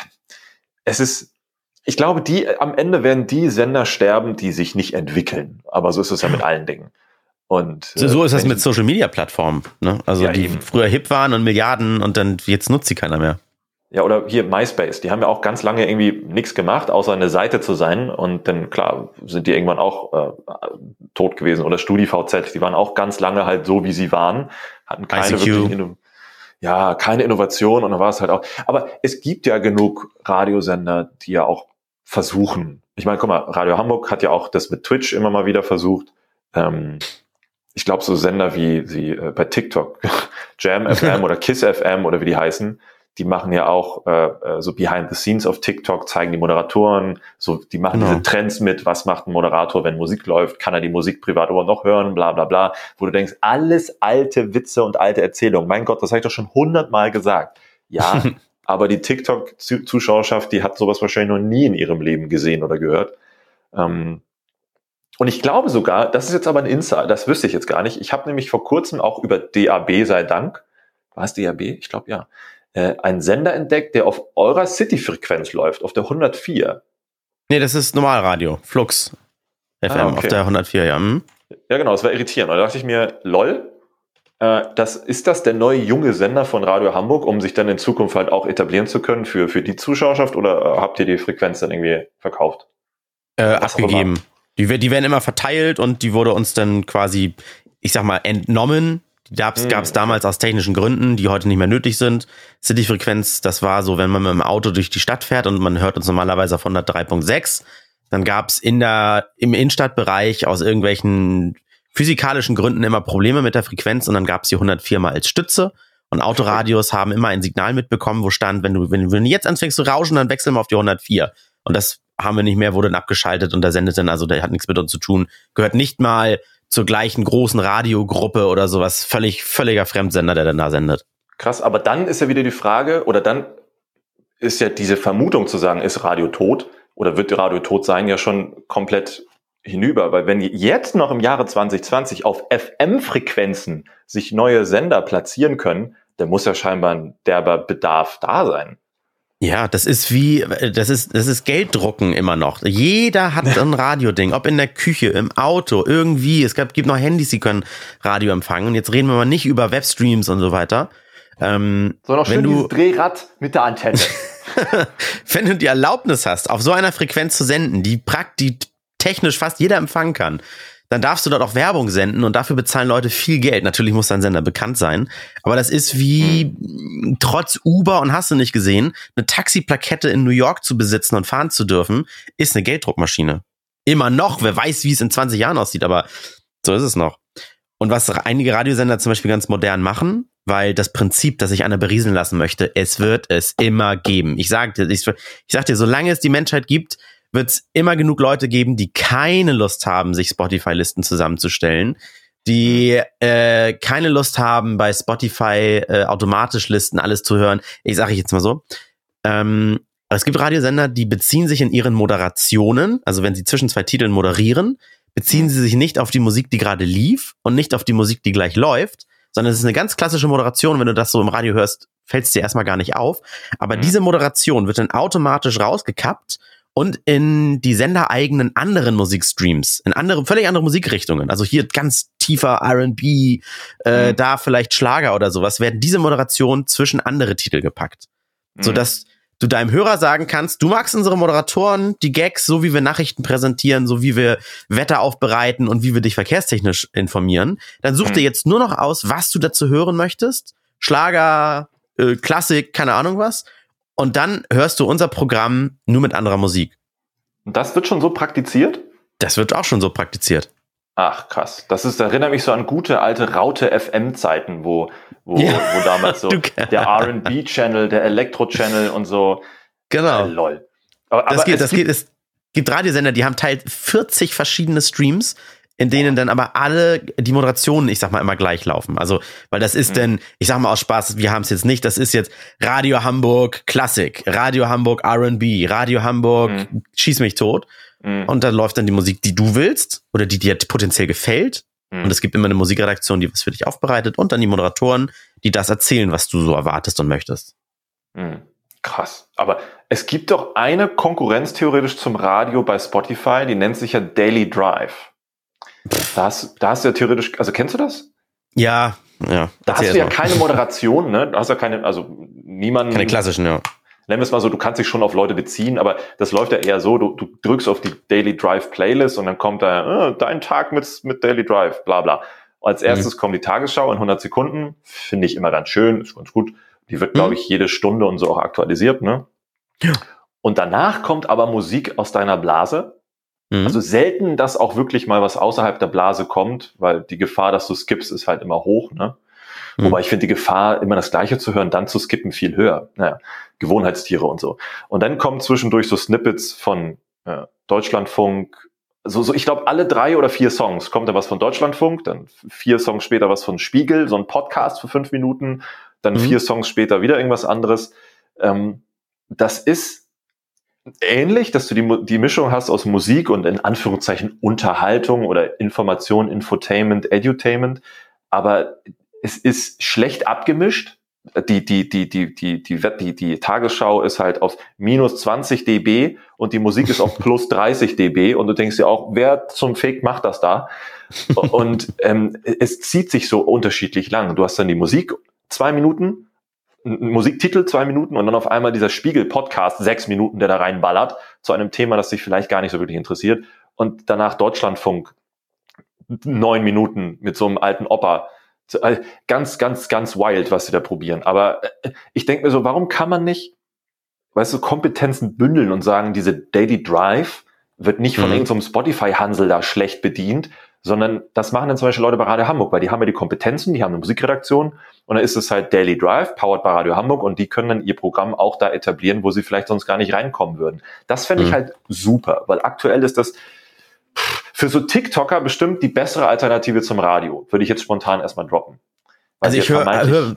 ich glaube, am Ende werden die Sender sterben, die sich nicht entwickeln. Aber so ist es ja mit allen Dingen. Und so ist das mit Social-Media-Plattformen, ne? Also ja, die eben früher hip waren und Milliarden und dann jetzt nutzt sie keiner mehr. Ja, oder hier MySpace, die haben ja auch ganz lange irgendwie nichts gemacht, außer eine Seite zu sein. Und dann, klar, sind die irgendwann auch tot gewesen. Oder StudiVZ, die waren auch ganz lange halt so, wie sie waren. Hatten keine Innovation und dann war es halt auch. Aber es gibt ja genug Radiosender, die ja auch versuchen. Ich meine, guck mal, Radio Hamburg hat ja auch das mit Twitch immer mal wieder versucht. Ich glaube, so Sender wie bei TikTok, Jam FM oder Kiss FM oder wie die heißen, die machen ja auch so Behind the Scenes auf TikTok, zeigen die Moderatoren, so die machen diese Trends mit, was macht ein Moderator, wenn Musik läuft, kann er die Musik privat aber noch hören, bla bla bla, wo du denkst, alles alte Witze und alte Erzählungen. Mein Gott, das habe ich doch schon 100-mal gesagt. Ja, aber die TikTok-Zuschauerschaft, die hat sowas wahrscheinlich noch nie in ihrem Leben gesehen oder gehört. Und ich glaube sogar, das ist jetzt aber ein Insider, das wüsste ich jetzt gar nicht. Ich habe nämlich vor kurzem auch über DAB sei Dank, war es DAB? Ich glaube ja, einen Sender entdeckt, der auf eurer City-Frequenz läuft, auf der 104. Nee, das ist Normalradio, Flux FM okay. Auf der 104, ja. Ja genau, das war irritierend. Da dachte ich mir, lol, ist das der neue junge Sender von Radio Hamburg, um sich dann in Zukunft halt auch etablieren zu können für die Zuschauerschaft, oder habt ihr die Frequenz dann irgendwie verkauft? Abgegeben. Die werden immer verteilt und die wurde uns dann quasi, ich sag mal, entnommen. Die gab's damals aus technischen Gründen, die heute nicht mehr nötig sind. City-Frequenz, das war so, wenn man mit dem Auto durch die Stadt fährt und man hört uns normalerweise auf 103.6, dann gab's im Innenstadtbereich aus irgendwelchen physikalischen Gründen immer Probleme mit der Frequenz und dann gab's die 104 mal als Stütze. Und Autoradios haben immer ein Signal mitbekommen, wo stand, wenn du jetzt anfängst zu rauschen, dann wechseln wir auf die 104. Und das haben wir nicht mehr, wurde dann abgeschaltet und der sendet dann, also der hat nichts mit uns zu tun, gehört nicht mal zur gleichen großen Radiogruppe oder sowas, völliger Fremdsender, der dann da sendet. Krass, aber dann ist ja wieder die Frage, oder dann ist ja diese Vermutung zu sagen, ist Radio tot oder wird Radio tot sein, ja schon komplett hinüber, weil wenn jetzt noch im Jahre 2020 auf FM-Frequenzen sich neue Sender platzieren können, dann muss ja scheinbar ein derber Bedarf da sein. Ja, das ist Gelddrucken immer noch. Jeder hat ein Radioding, ob in der Küche, im Auto, irgendwie. Es gibt noch Handys, die können Radio empfangen. Und jetzt reden wir mal nicht über Webstreams und so weiter. Sondern auch schön dieses Drehrad mit der Antenne. Wenn du die Erlaubnis hast, auf so einer Frequenz zu senden, die technisch fast jeder empfangen kann, dann darfst du dort auch Werbung senden und dafür bezahlen Leute viel Geld. Natürlich muss dein Sender bekannt sein, aber das ist wie trotz Uber und hast du nicht gesehen, eine Taxiplakette in New York zu besitzen und fahren zu dürfen, ist eine Gelddruckmaschine. Immer noch, wer weiß, wie es in 20 Jahren aussieht, aber so ist es noch. Und was einige Radiosender zum Beispiel ganz modern machen, weil das Prinzip, das sich einer berieseln lassen möchte, es wird es immer geben. Ich sag dir, solange es die Menschheit gibt, wird es immer genug Leute geben, die keine Lust haben, sich Spotify-Listen zusammenzustellen, die keine Lust haben, bei Spotify automatisch Listen alles zu hören. Ich sage jetzt mal so. Es gibt Radiosender, die beziehen sich in ihren Moderationen, also wenn sie zwischen zwei Titeln moderieren, beziehen sie sich nicht auf die Musik, die gerade lief und nicht auf die Musik, die gleich läuft, sondern es ist eine ganz klassische Moderation. Wenn du das so im Radio hörst, fällt es dir erstmal gar nicht auf. Aber diese Moderation wird dann automatisch rausgekappt und in die sendereigenen anderen Musikstreams, in völlig andere Musikrichtungen, also hier ganz tiefer R&B, da vielleicht Schlager oder sowas, werden diese Moderationen zwischen andere Titel gepackt. Sodass du deinem Hörer sagen kannst, du magst unsere Moderatoren, die Gags, so wie wir Nachrichten präsentieren, so wie wir Wetter aufbereiten und wie wir dich verkehrstechnisch informieren. Dann such dir jetzt nur noch aus, was du dazu hören möchtest. Schlager, Klassik, keine Ahnung was. Und dann hörst du unser Programm nur mit anderer Musik. Und das wird schon so praktiziert? Das wird auch schon so praktiziert. Ach, krass. Das erinnert mich so an gute alte Raute FM-Zeiten, wo damals so der R&B-Channel, der Elektro-Channel und so. Genau. Lol. Es gibt Radiosender, die haben teils 40 verschiedene Streams, in denen dann aber alle die Moderationen, ich sag mal, immer gleich laufen. Also, weil das ist denn, ich sag mal aus Spaß, wir haben es jetzt nicht, das ist jetzt Radio Hamburg Klassik, Radio Hamburg R&B, Radio Hamburg Schieß mich tot. Und dann läuft dann die Musik, die du willst oder die dir potenziell gefällt. Und es gibt immer eine Musikredaktion, die was für dich aufbereitet und dann die Moderatoren, die das erzählen, was du so erwartest und möchtest. Krass. Aber es gibt doch eine Konkurrenz theoretisch zum Radio bei Spotify, die nennt sich ja Daily Drive. Da hast du ja theoretisch, also kennst du das? Ja. Da hast du ja keine Moderation, ne? Da hast du ja niemanden. Keine klassischen, ja. Nennen wir es mal so, du kannst dich schon auf Leute beziehen, aber das läuft ja eher so, du drückst auf die Daily Drive Playlist und dann kommt da, dein Tag mit Daily Drive, bla bla. Als erstes kommt die Tagesschau in 100 Sekunden, finde ich immer ganz schön, ist ganz gut. Die wird, glaube ich, jede Stunde und so auch aktualisiert, ne? Ja. Und danach kommt aber Musik aus deiner Blase. Also selten, dass auch wirklich mal was außerhalb der Blase kommt, weil die Gefahr, dass du skippst, ist halt immer hoch, ne? Wobei ich finde die Gefahr, immer das Gleiche zu hören, dann zu skippen, viel höher. Naja, Gewohnheitstiere und so. Und dann kommen zwischendurch so Snippets von Deutschlandfunk. So, ich glaube, alle 3 oder 4 Songs kommt da was von Deutschlandfunk, dann 4 Songs später was von Spiegel, so ein Podcast für 5 Minuten, dann 4 Songs später wieder irgendwas anderes. Das ist ähnlich, dass du die Mischung hast aus Musik und in Anführungszeichen Unterhaltung oder Information, Infotainment, Edutainment, aber es ist schlecht abgemischt. Die Tagesschau ist halt auf minus 20 dB und die Musik ist auf plus 30 dB und du denkst dir auch, wer zum Fick macht das da? Und es zieht sich so unterschiedlich lang. Du hast dann die Musik 2 Minuten, Musiktitel 2 Minuten und dann auf einmal dieser Spiegel-Podcast 6 Minuten, der da reinballert zu einem Thema, das dich vielleicht gar nicht so wirklich interessiert und danach Deutschlandfunk 9 Minuten mit so einem alten Opa. Ganz, ganz, ganz wild, was sie da probieren. Aber ich denke mir so, warum kann man nicht, weißt du, Kompetenzen bündeln und sagen, diese Daily Drive wird nicht von irgendeinem Spotify-Hansel da schlecht bedient, sondern das machen dann zum Beispiel Leute bei Radio Hamburg, weil die haben ja die Kompetenzen, die haben eine Musikredaktion und dann ist es halt Daily Drive, powered bei Radio Hamburg und die können dann ihr Programm auch da etablieren, wo sie vielleicht sonst gar nicht reinkommen würden. Das fände ich halt super, weil aktuell ist das für so TikToker bestimmt die bessere Alternative zum Radio. Würde ich jetzt spontan erstmal droppen. Also ich höre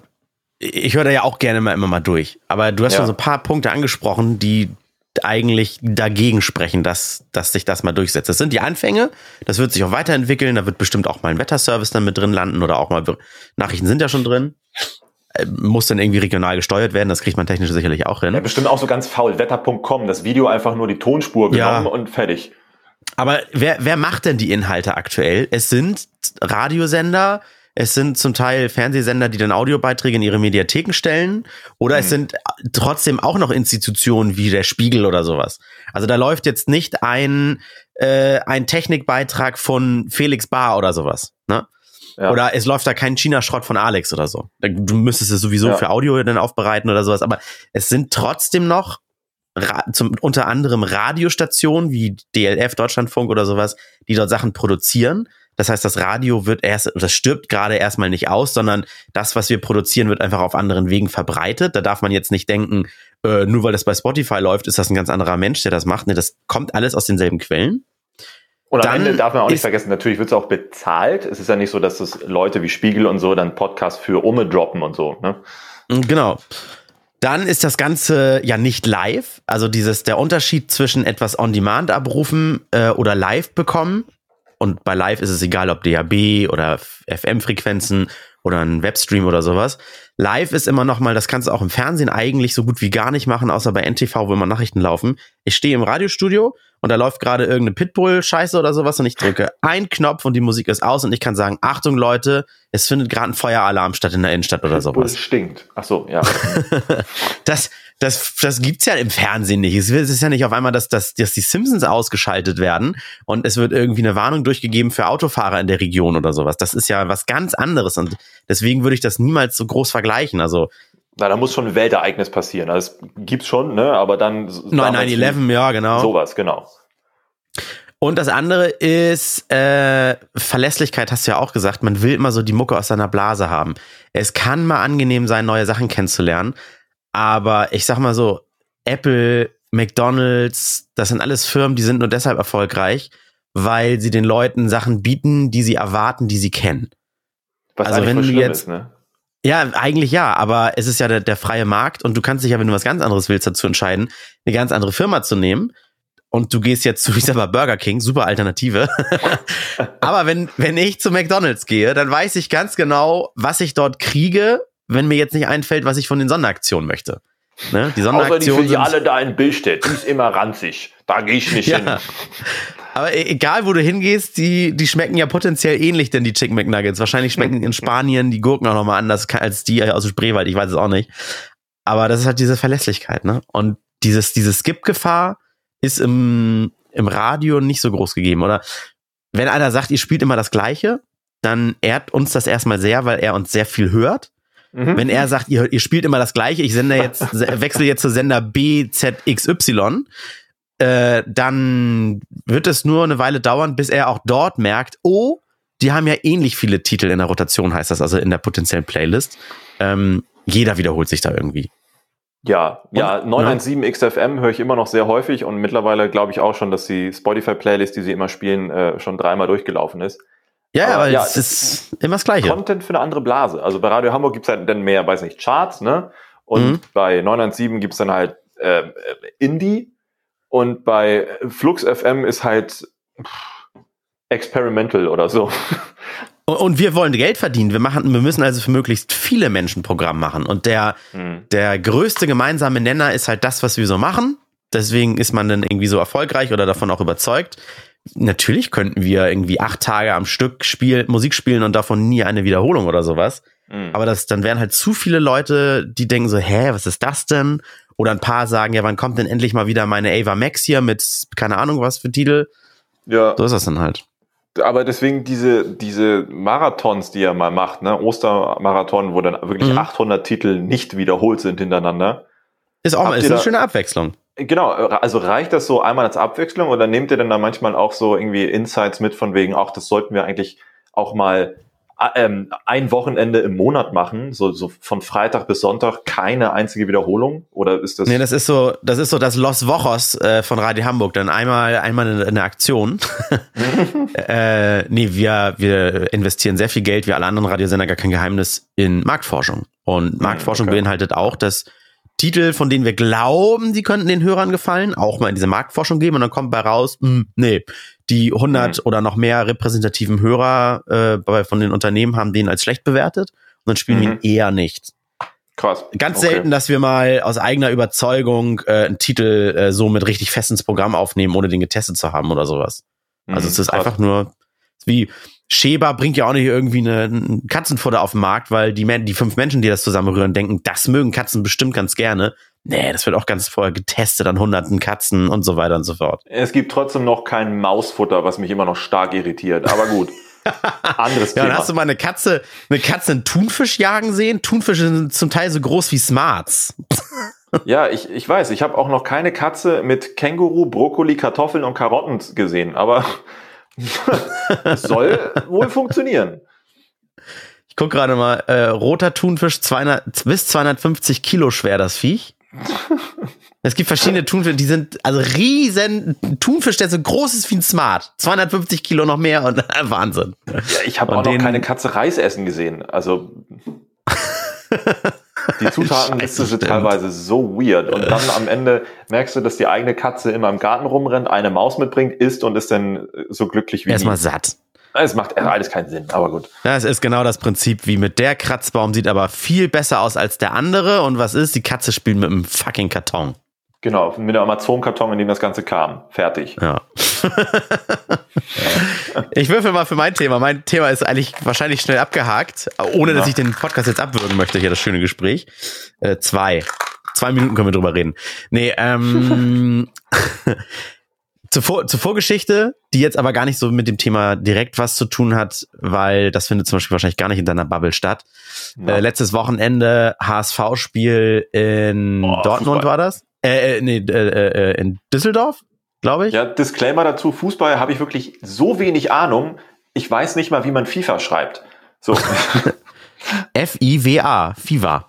da ja auch gerne immer mal durch. Aber du hast schon so ein paar Punkte angesprochen, die eigentlich dagegen sprechen, dass sich das mal durchsetzt. Das sind die Anfänge. Das wird sich auch weiterentwickeln. Da wird bestimmt auch mal ein Wetterservice dann mit drin landen oder auch mal Nachrichten sind ja schon drin. Muss dann irgendwie regional gesteuert werden. Das kriegt man technisch sicherlich auch hin. Ja, bestimmt auch so ganz faul. Wetter.com. Das Video einfach nur die Tonspur genommen und fertig. Aber wer macht denn die Inhalte aktuell? Es sind Radiosender, es sind zum Teil Fernsehsender, die dann Audiobeiträge in ihre Mediatheken stellen, oder es sind trotzdem auch noch Institutionen wie der Spiegel oder sowas. Also da läuft jetzt nicht ein Technikbeitrag von Felix Bahr oder sowas, ne? Ja. Oder es läuft da kein China-Schrott von Alex oder so. Du müsstest es sowieso für Audio dann aufbereiten oder sowas, aber es sind trotzdem noch unter anderem Radiostationen wie DLF, Deutschlandfunk oder sowas, die dort Sachen produzieren. Das heißt, das Radio das stirbt gerade erstmal nicht aus, sondern das, was wir produzieren, wird einfach auf anderen Wegen verbreitet. Da darf man jetzt nicht denken, nur weil das bei Spotify läuft, ist das ein ganz anderer Mensch, der das macht. Nee, das kommt alles aus denselben Quellen. Und am Ende darf man auch nicht vergessen, natürlich wird es auch bezahlt. Es ist ja nicht so, dass das Leute wie Spiegel und so dann Podcasts für droppen und so, ne? Genau. Dann ist das Ganze ja nicht live. Also der Unterschied zwischen etwas on-demand abrufen oder live bekommen. Und bei live ist es egal, ob DAB oder FM-Frequenzen oder ein Webstream oder sowas. Live ist immer noch mal, das kannst du auch im Fernsehen eigentlich so gut wie gar nicht machen, außer bei NTV, wo immer Nachrichten laufen. Ich stehe im Radiostudio und da läuft gerade irgendeine Pitbull-Scheiße oder sowas und ich drücke einen Knopf und die Musik ist aus und ich kann sagen, Achtung Leute, es findet gerade ein Feueralarm statt in der Innenstadt oder sowas. Das stinkt. Ach so, ja. Das gibt's ja im Fernsehen nicht. Es ist ja nicht auf einmal, dass die Simpsons ausgeschaltet werden und es wird irgendwie eine Warnung durchgegeben für Autofahrer in der Region oder sowas. Das ist ja was ganz anderes und deswegen würde ich das niemals so groß vergleichen. Also na, da muss schon ein Weltereignis passieren. Also das gibt's schon, ne? Aber dann 9/11, ja, genau. Sowas, genau. Und das andere ist Verlässlichkeit, hast du ja auch gesagt. Man will immer so die Mucke aus seiner Blase haben. Es kann mal angenehm sein, neue Sachen kennenzulernen. Aber ich sag mal so, Apple, McDonald's, das sind alles Firmen, die sind nur deshalb erfolgreich, weil sie den Leuten Sachen bieten, die sie erwarten, die sie kennen. Was also wenn du jetzt ist, ne? Ja, eigentlich ja, aber es ist ja der freie Markt und du kannst dich ja, wenn du was ganz anderes willst, dazu entscheiden, eine ganz andere Firma zu nehmen. Und du gehst jetzt zu, ich sag mal, Burger King, super Alternative. Aber wenn ich zu McDonald's gehe, dann weiß ich ganz genau, was ich dort kriege, wenn mir jetzt nicht einfällt, was ich von den Sonderaktionen möchte. Ne? Die Sonderaktionen. Außer die Filiale da in Billstedt, die ist immer ranzig. Da gehe ich nicht hin. Aber egal, wo du hingehst, die schmecken ja potenziell ähnlich, denn die Chicken McNuggets. Wahrscheinlich schmecken in Spanien die Gurken auch nochmal anders als die aus dem Spreewald. Ich weiß es auch nicht. Aber das ist halt diese Verlässlichkeit, ne? Und diese Skip-Gefahr ist im Radio nicht so groß gegeben, oder? Wenn einer sagt, ihr spielt immer das Gleiche, dann ehrt uns das erstmal sehr, weil er uns sehr viel hört. Wenn er sagt, ihr spielt immer das Gleiche, ich wechsle jetzt zu Sender BZXY, dann wird es nur eine Weile dauern, bis er auch dort merkt, oh, die haben ja ähnlich viele Titel in der Rotation, heißt das, also in der potenziellen Playlist. Jeder wiederholt sich da irgendwie. Ja, 917 XFM höre ich immer noch sehr häufig und mittlerweile glaube ich auch schon, dass die Spotify-Playlist, die sie immer spielen, schon 3-mal durchgelaufen ist. Ja, aber es ist immer das Gleiche. Content für eine andere Blase. Also bei Radio Hamburg gibt's halt dann mehr, weiß nicht, Charts, ne? Und bei 917 gibt's dann halt Indie und bei Flux FM ist halt Experimental oder so. Und wir wollen Geld verdienen. Wir müssen also für möglichst viele Menschen Programm machen. Und der größte gemeinsame Nenner ist halt das, was wir so machen. Deswegen ist man dann irgendwie so erfolgreich oder davon auch überzeugt. Natürlich könnten wir irgendwie 8 Tage am Stück Musik spielen und davon nie eine Wiederholung oder sowas. Aber dann wären halt zu viele Leute, die denken so, was ist das denn? Oder ein paar sagen, ja, wann kommt denn endlich mal wieder meine Ava Max hier mit keine Ahnung was für Titel? Ja. So ist das dann halt. Aber deswegen diese Marathons, die er mal macht, ne, Ostermarathon, wo dann wirklich 800 Titel nicht wiederholt sind hintereinander. Ist eine schöne Abwechslung. Genau, also reicht das so einmal als Abwechslung oder nehmt ihr denn da manchmal auch so irgendwie Insights mit von wegen, das sollten wir eigentlich auch mal ein Wochenende im Monat machen, so von Freitag bis Sonntag keine einzige Wiederholung? Oder ist das? Nee, das ist so das Los Wochos von Radio Hamburg, dann einmal eine Aktion. Wir investieren sehr viel Geld, wie alle anderen Radiosender, gar kein Geheimnis, in Marktforschung. Und Marktforschung beinhaltet auch, dass Titel, von denen wir glauben, die könnten den Hörern gefallen, auch mal in diese Marktforschung geben und dann kommt bei raus, die 100 oder noch mehr repräsentativen Hörer von den Unternehmen haben den als schlecht bewertet und dann spielen wir ihn eher nicht. Krass. Ganz selten, dass wir mal aus eigener Überzeugung einen Titel so mit richtig fest ins Programm aufnehmen, ohne den getestet zu haben oder sowas. Also es ist einfach nur wie Sheba bringt ja auch nicht irgendwie ein Katzenfutter auf den Markt, weil die 5 Menschen, die das zusammenrühren, denken, das mögen Katzen bestimmt ganz gerne. Nee, das wird auch ganz vorher getestet an hunderten Katzen und so weiter und so fort. Es gibt trotzdem noch kein Mausfutter, was mich immer noch stark irritiert, aber gut. Anderes Thema. Ja, dann hast du mal eine Katze einen Thunfisch jagen sehen? Thunfische sind zum Teil so groß wie Smarts. Ja, ich weiß, ich habe auch noch keine Katze mit Känguru, Brokkoli, Kartoffeln und Karotten gesehen, aber soll wohl funktionieren. Ich guck gerade mal, roter Thunfisch, 200 bis 250 Kilo schwer, das Viech. Es gibt verschiedene Thunfische, die sind also riesen Thunfisch, der so groß ist wie ein Smart. 250 Kilo noch mehr und Wahnsinn. Ja, ich habe auch noch keine Katze Reis essen gesehen. Also die Zutatenliste sind teilweise so weird. Und dann am Ende merkst du, dass die eigene Katze immer im Garten rumrennt, eine Maus mitbringt, isst und ist dann so glücklich wie erstmal satt. Es macht alles keinen Sinn, aber gut. Das ist genau das Prinzip, wie mit der Kratzbaum sieht aber viel besser aus als der andere. Und was ist? Die Katze spielt mit einem fucking Karton. Genau, mit dem Amazon-Karton, in dem das Ganze kam. Fertig. Ja. Ich würfel mal für mein Thema. Mein Thema ist eigentlich wahrscheinlich schnell abgehakt, ohne dass ich den Podcast jetzt abwürgen möchte, hier das schöne Gespräch. 2 Minuten können wir drüber reden. Nee, zur Vorgeschichte, die jetzt aber gar nicht so mit dem Thema direkt was zu tun hat, weil das findet zum Beispiel wahrscheinlich gar nicht in deiner Bubble statt. Ja. Letztes Wochenende HSV-Spiel in Dortmund Fußball. War das? In Düsseldorf, glaube ich. Ja, Disclaimer dazu, Fußball habe ich wirklich so wenig Ahnung, ich weiß nicht mal, wie man FIFA schreibt. So. F-I-W-A, FIFA.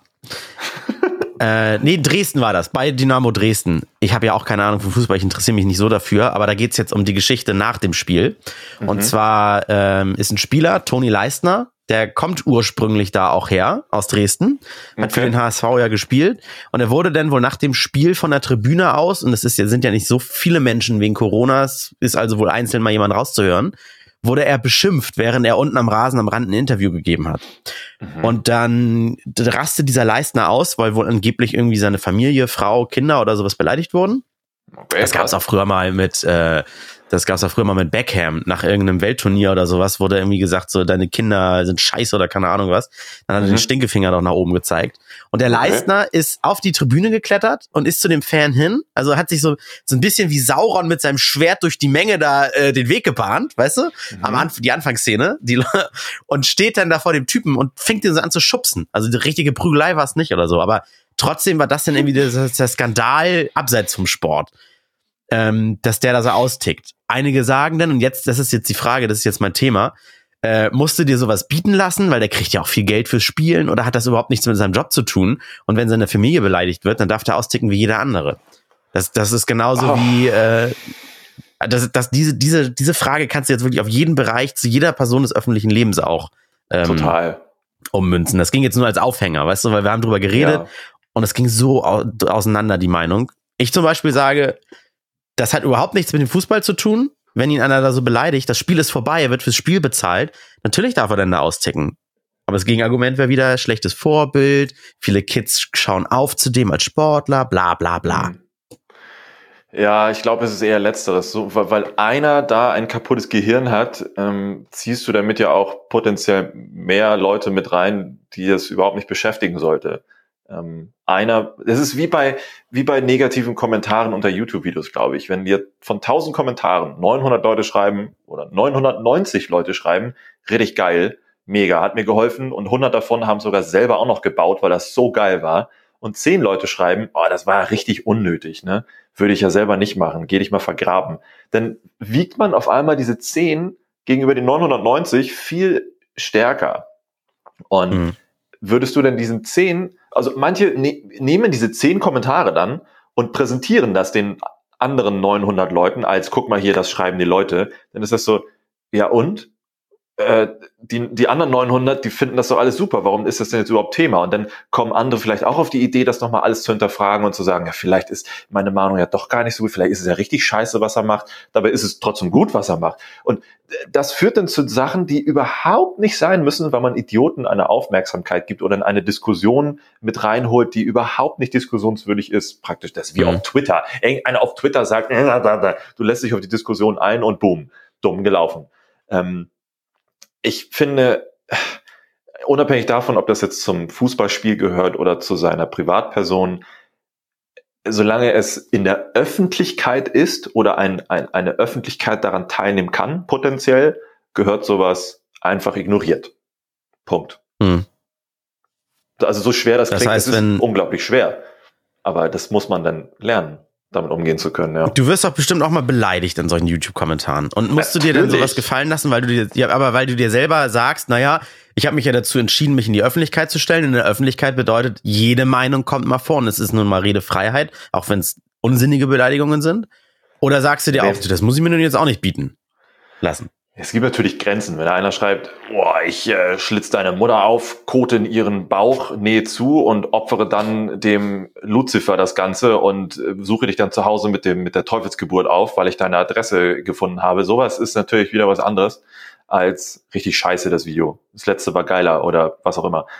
Dresden war das, bei Dynamo Dresden. Ich habe ja auch keine Ahnung von Fußball, ich interessiere mich nicht so dafür, aber da geht's jetzt um die Geschichte nach dem Spiel. Und zwar ist ein Spieler, Toni Leistner, der kommt ursprünglich da auch her, aus Dresden, hat für den HSV ja gespielt und er wurde dann wohl nach dem Spiel von der Tribüne aus, und es sind ja nicht so viele Menschen wegen Coronas, ist also wohl einzeln mal jemand rauszuhören, wurde er beschimpft, während er unten am Rasen am Rand ein Interview gegeben hat. Und dann rastet dieser Leistner aus, weil wohl angeblich irgendwie seine Familie, Frau, Kinder oder sowas beleidigt wurden. Okay, das gab's auch früher mal mit Beckham nach irgendeinem Weltturnier oder sowas, wurde irgendwie gesagt, so deine Kinder sind scheiße oder keine Ahnung was. Dann hat er den Stinkefinger doch nach oben gezeigt. Und der Leistner ist auf die Tribüne geklettert und ist zu dem Fan hin, also hat sich so ein bisschen wie Sauron mit seinem Schwert durch die Menge da den Weg gebahnt, weißt du? Die Anfangsszene. Und steht dann da vor dem Typen und fängt ihn so an zu schubsen. Also die richtige Prügelei war es nicht oder so, aber trotzdem war das dann irgendwie der Skandal abseits vom Sport. Dass der da so austickt. Einige sagen dann, und jetzt, das ist jetzt die Frage, das ist jetzt mein Thema, musst du dir sowas bieten lassen, weil der kriegt ja auch viel Geld fürs Spielen, oder hat das überhaupt nichts mit seinem Job zu tun? Und wenn seine Familie beleidigt wird, dann darf der austicken wie jeder andere. Das ist genauso wie, diese Frage kannst du jetzt wirklich auf jeden Bereich, zu jeder Person des öffentlichen Lebens auch total ummünzen. Das ging jetzt nur als Aufhänger, weißt du, weil wir haben drüber geredet. Ja. Und es ging so auseinander, die Meinung. Ich zum Beispiel sage, das hat überhaupt nichts mit dem Fußball zu tun. Wenn ihn einer da so beleidigt, das Spiel ist vorbei, er wird fürs Spiel bezahlt. Natürlich darf er dann da austicken. Aber das Gegenargument wäre wieder schlechtes Vorbild. Viele Kids schauen auf zu dem als Sportler, bla bla bla. Ja, ich glaube, es ist eher Letzteres. So, weil einer da ein kaputtes Gehirn hat, ziehst du damit ja auch potenziell mehr Leute mit rein, die das überhaupt nicht beschäftigen sollte. Das ist wie bei negativen Kommentaren unter YouTube-Videos, glaube ich. Wenn dir von 1000 Kommentaren 900 Leute schreiben oder 990 Leute schreiben, richtig geil, mega, hat mir geholfen und 100 davon haben sogar selber auch noch gebaut, weil das so geil war. Und 10 Leute schreiben, oh, das war richtig unnötig, ne? Würde ich ja selber nicht machen, geh dich mal vergraben. Dann wiegt man auf einmal diese 10 gegenüber den 990 viel stärker. Und würdest du denn diesen 10, also manche nehmen diese 10 Kommentare dann und präsentieren das den anderen 900 Leuten als, guck mal hier, das schreiben die Leute. Dann ist das so, ja und? Die anderen 900, die finden das doch alles super. Warum ist das denn jetzt überhaupt Thema? Und dann kommen andere vielleicht auch auf die Idee, das nochmal alles zu hinterfragen und zu sagen, ja, vielleicht ist meine Meinung ja doch gar nicht so gut. Vielleicht ist es ja richtig scheiße, was er macht. Dabei ist es trotzdem gut, was er macht. Und das führt dann zu Sachen, die überhaupt nicht sein müssen, weil man Idioten eine Aufmerksamkeit gibt oder in eine Diskussion mit reinholt, die überhaupt nicht diskussionswürdig ist. Praktisch das wie auf Twitter. Irgendeiner auf Twitter sagt, du lässt dich auf die Diskussion ein und boom, dumm gelaufen. Ich finde, unabhängig davon, ob das jetzt zum Fußballspiel gehört oder zu seiner Privatperson, solange es in der Öffentlichkeit ist oder eine Öffentlichkeit daran teilnehmen kann, potenziell, gehört sowas einfach ignoriert. Punkt. Also so schwer das klingt, es ist unglaublich schwer. Aber das muss man dann lernen, damit umgehen zu können, ja. Du wirst doch bestimmt auch mal beleidigt in solchen YouTube-Kommentaren. Und musst du dir denn sowas gefallen lassen, weil du dir selber sagst, naja, ich habe mich ja dazu entschieden, mich in die Öffentlichkeit zu stellen. In der Öffentlichkeit bedeutet, jede Meinung kommt mal vor und es ist nun mal Redefreiheit, auch wenn es unsinnige Beleidigungen sind. Oder sagst du dir auch, das muss ich mir nun jetzt auch nicht bieten lassen? Es gibt natürlich Grenzen. Wenn einer schreibt, boah, ich schlitz deine Mutter auf, kote in ihren Bauch, nähe zu und opfere dann dem Luzifer das Ganze und suche dich dann zu Hause mit der Teufelsgeburt auf, weil ich deine Adresse gefunden habe. Sowas ist natürlich wieder was anderes als richtig scheiße, das Video. Das letzte war geiler oder was auch immer.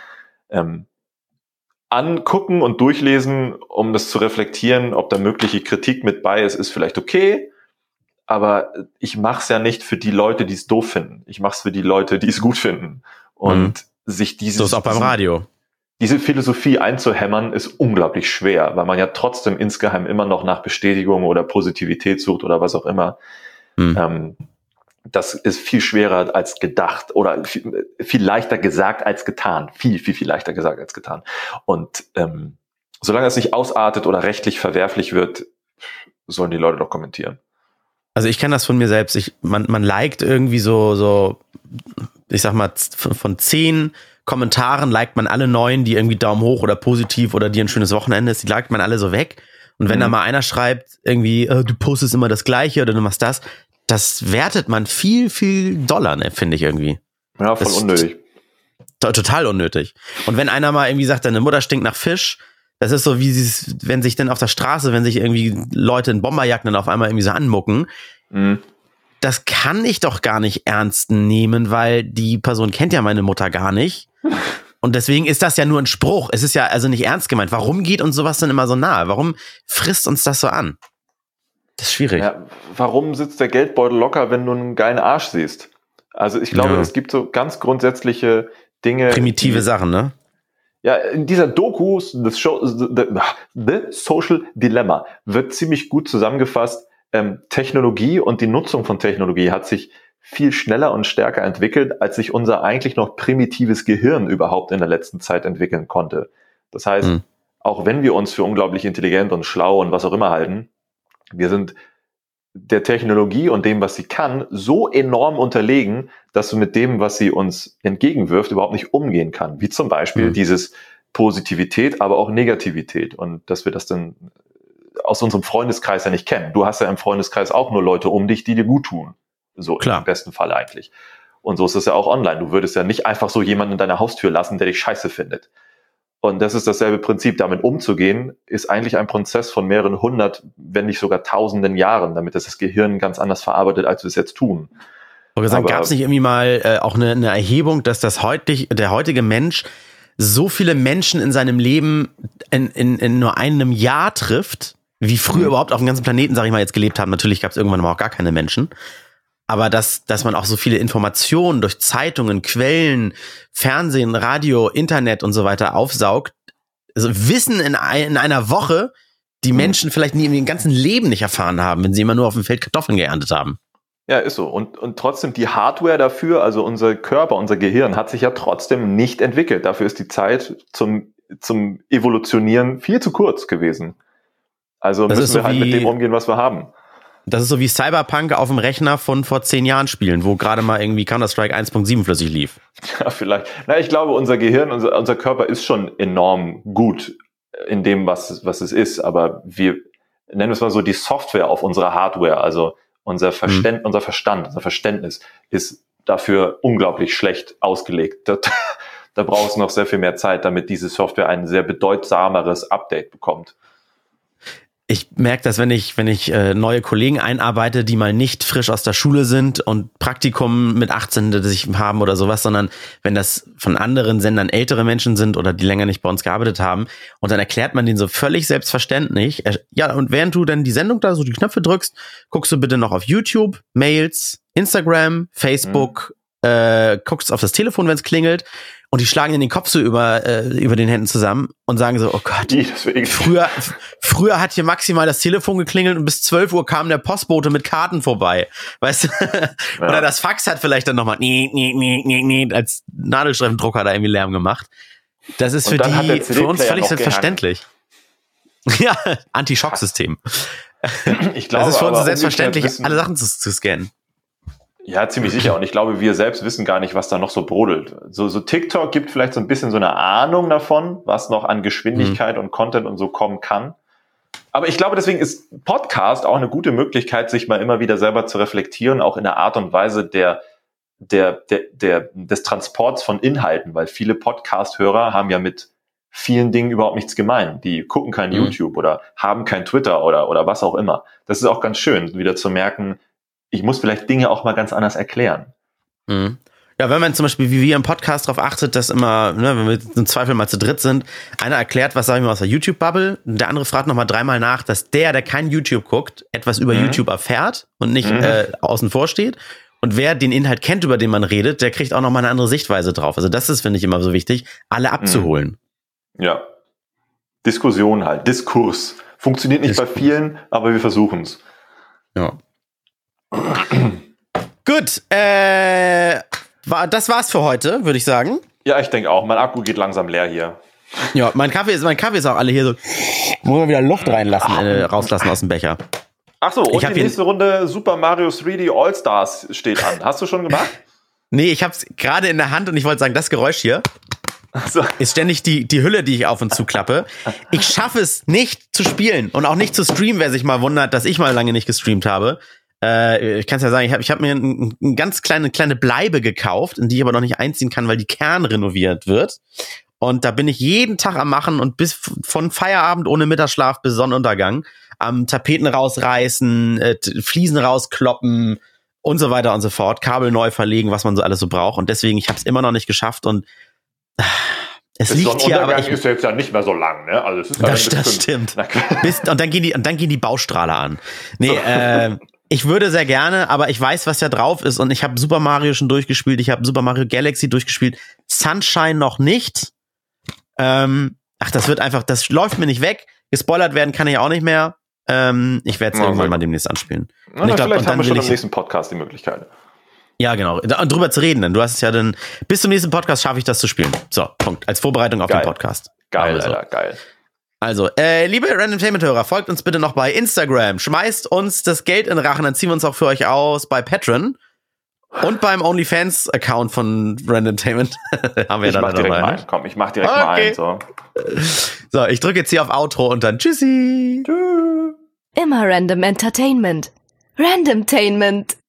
Angucken und durchlesen, um das zu reflektieren, ob da mögliche Kritik mit bei ist vielleicht okay. Aber ich mach's ja nicht für die Leute, die es doof finden. Ich mach's für die Leute, die es gut finden. Und sich so ist auch beim Radio. Diese Philosophie einzuhämmern, ist unglaublich schwer, weil man ja trotzdem insgeheim immer noch nach Bestätigung oder Positivität sucht oder was auch immer. Das ist viel schwerer als gedacht oder viel leichter gesagt als getan. Viel leichter gesagt als getan. Und solange es nicht ausartet oder rechtlich verwerflich wird, sollen die Leute doch kommentieren. Also ich kenne das von mir selbst. Man liked irgendwie so, ich sag mal, von 10 Kommentaren liked man alle 9, die irgendwie Daumen hoch oder positiv oder dir ein schönes Wochenende ist, die liked man alle so weg. Und wenn da mal einer schreibt, irgendwie, du postest immer das Gleiche oder du machst das wertet man viel, viel doller, ne, finde ich irgendwie. Ja, voll unnötig. Total unnötig. Und wenn einer mal irgendwie sagt, deine Mutter stinkt nach Fisch, das ist so, wie wenn sich dann auf der Straße, wenn sich irgendwie Leute in Bomberjacken dann auf einmal irgendwie so anmucken. Das kann ich doch gar nicht ernst nehmen, weil die Person kennt ja meine Mutter gar nicht. Und deswegen ist das ja nur ein Spruch. Es ist ja also nicht ernst gemeint. Warum geht uns sowas dann immer so nahe? Warum frisst uns das so an? Das ist schwierig. Ja, warum sitzt der Geldbeutel locker, wenn du einen geilen Arsch siehst? Also ich glaube, es gibt so ganz grundsätzliche Dinge. Primitive Sachen, ne? Ja, in dieser Doku, The Social Dilemma, wird ziemlich gut zusammengefasst. Technologie und die Nutzung von Technologie hat sich viel schneller und stärker entwickelt, als sich unser eigentlich noch primitives Gehirn überhaupt in der letzten Zeit entwickeln konnte. Das heißt, auch wenn wir uns für unglaublich intelligent und schlau und was auch immer halten, wir sind der Technologie und dem, was sie kann, so enorm unterlegen, dass du mit dem, was sie uns entgegenwirft, überhaupt nicht umgehen kann. Wie zum Beispiel dieses Positivität, aber auch Negativität. Und dass wir das dann aus unserem Freundeskreis ja nicht kennen. Du hast ja im Freundeskreis auch nur Leute um dich, die dir gut tun. So klar. Im besten Fall eigentlich. Und so ist es ja auch online. Du würdest ja nicht einfach so jemanden in deiner Haustür lassen, der dich scheiße findet. Und das ist dasselbe Prinzip. Damit umzugehen, ist eigentlich ein Prozess von mehreren hundert, wenn nicht sogar tausenden Jahren, damit das Gehirn ganz anders verarbeitet, als wir es jetzt tun. Gab es nicht irgendwie mal auch eine Erhebung, dass der heutige Mensch so viele Menschen in seinem Leben in nur einem Jahr trifft, wie früher überhaupt auf dem ganzen Planeten, sag ich mal, jetzt gelebt haben. Natürlich gab es irgendwann mal auch gar keine Menschen. Aber dass man auch so viele Informationen durch Zeitungen, Quellen, Fernsehen, Radio, Internet und so weiter aufsaugt, also Wissen in einer Woche, die Menschen vielleicht nie in ihrem ganzen Leben nicht erfahren haben, wenn sie immer nur auf dem Feld Kartoffeln geerntet haben. Ja, ist so. Und trotzdem die Hardware dafür, also unser Körper, unser Gehirn, hat sich ja trotzdem nicht entwickelt. Dafür ist die Zeit zum Evolutionieren viel zu kurz gewesen. Also das müssen wir halt mit dem umgehen, was wir haben. Das ist so wie Cyberpunk auf dem Rechner von vor 10 Jahren spielen, wo gerade mal irgendwie Counter-Strike 1.7 flüssig lief. Ja, vielleicht. Ich glaube, unser Gehirn, unser Körper ist schon enorm gut in dem, was es ist. Aber wir nennen es mal so die Software auf unserer Hardware, also unser Verstand, unser Verständnis ist dafür unglaublich schlecht ausgelegt. Da braucht es noch sehr viel mehr Zeit, damit diese Software ein sehr bedeutsameres Update bekommt. Ich merke das, wenn ich neue Kollegen einarbeite, die mal nicht frisch aus der Schule sind und Praktikum mit 18 sich haben oder sowas, sondern wenn das von anderen Sendern ältere Menschen sind oder die länger nicht bei uns gearbeitet haben und dann erklärt man denen so völlig selbstverständlich, ja, und während du dann die Sendung da so die Knöpfe drückst, guckst du bitte noch auf YouTube, Mails, Instagram, Facebook, guckst auf das Telefon, wenn es klingelt. Und die schlagen in den Kopf so über den Händen zusammen und sagen so, oh Gott, früher hat hier maximal das Telefon geklingelt und bis 12 Uhr kam der Postbote mit Karten vorbei. Weißt du? Ja. Oder das Fax hat vielleicht dann nochmal als Nadelstreifendrucker da irgendwie Lärm gemacht. Das ist für uns völlig selbstverständlich. Ja, Anti-Schock-System. Ich glaube, das ist für uns selbstverständlich, alle Sachen zu scannen. Ja, ziemlich sicher. Und ich glaube, wir selbst wissen gar nicht, was da noch so brodelt. So TikTok gibt vielleicht so ein bisschen so eine Ahnung davon, was noch an Geschwindigkeit und Content und so kommen kann. Aber ich glaube, deswegen ist Podcast auch eine gute Möglichkeit, sich mal immer wieder selber zu reflektieren, auch in der Art und Weise des Transports von Inhalten, weil viele Podcast-Hörer haben ja mit vielen Dingen überhaupt nichts gemein. Die gucken kein YouTube oder haben kein Twitter oder was auch immer. Das ist auch ganz schön, wieder zu merken, ich muss vielleicht Dinge auch mal ganz anders erklären. Mhm. Ja, wenn man zum Beispiel, wie wir im Podcast darauf achtet, dass immer, wenn wir im Zweifel mal zu dritt sind, einer erklärt, was sagen wir aus der YouTube-Bubble, der andere fragt nochmal 3-mal nach, dass der kein YouTube guckt, etwas über YouTube erfährt und nicht außen vor steht. Und wer den Inhalt kennt, über den man redet, der kriegt auch nochmal eine andere Sichtweise drauf. Also das ist, finde ich, immer so wichtig, alle abzuholen. Ja. Diskussion halt, Diskurs. Funktioniert nicht bei vielen, aber wir versuchen es. Ja. Gut, das war's für heute, würde ich sagen. Ja, ich denke auch. Mein Akku geht langsam leer hier. Ja, mein Kaffee ist auch alle hier so. Muss man wieder Luft rauslassen aus dem Becher. Ach so, und die nächste Runde Super Mario 3D All-Stars steht an. Hast du schon gemacht? Nee, ich hab's gerade in der Hand und ich wollte sagen, das Geräusch hier ist ständig die Hülle, die ich auf und zu klappe. Ich schaffe es nicht zu spielen und auch nicht zu streamen, wer sich mal wundert, dass ich mal lange nicht gestreamt habe. Ich kann es ja sagen, ich hab mir eine ganz kleine Bleibe gekauft, in die ich aber noch nicht einziehen kann, weil die Kern renoviert wird. Und da bin ich jeden Tag am Machen und bis von Feierabend ohne Mittagsschlaf bis Sonnenuntergang am Tapeten rausreißen, Fliesen rauskloppen und so weiter und so fort, Kabel neu verlegen, was man so alles so braucht. Und deswegen, ich habe es immer noch nicht geschafft und es das liegt hier, aber ist jetzt ja nicht mehr so lang, ne? Also es ist das stimmt. Und dann gehen die Baustrahler an. Nee, ich würde sehr gerne, aber ich weiß, was da drauf ist und ich habe Super Mario schon durchgespielt, ich habe Super Mario Galaxy durchgespielt, Sunshine noch nicht. Das läuft mir nicht weg. Gespoilert werden kann ich auch nicht mehr. Ich werde es irgendwann mal demnächst anspielen. Und ich glaub, vielleicht haben wir schon im nächsten Podcast die Möglichkeit. Ja, genau. Und drüber zu reden, denn du hast es ja dann, bis zum nächsten Podcast schaffe ich das zu spielen. So, Punkt. Als Vorbereitung auf den Podcast. Geil, Alter, geil. Also, liebe Randomtainment-Hörer, folgt uns bitte noch bei Instagram. Schmeißt uns das Geld in den Rachen, dann ziehen wir uns auch für euch aus bei Patreon. Und beim OnlyFans-Account von Randomtainment. Haben wir dann dabei. Komm, ich mach direkt mal ein. So, ich drücke jetzt hier auf Outro und dann tschüssi. Immer Random Entertainment. Randomtainment.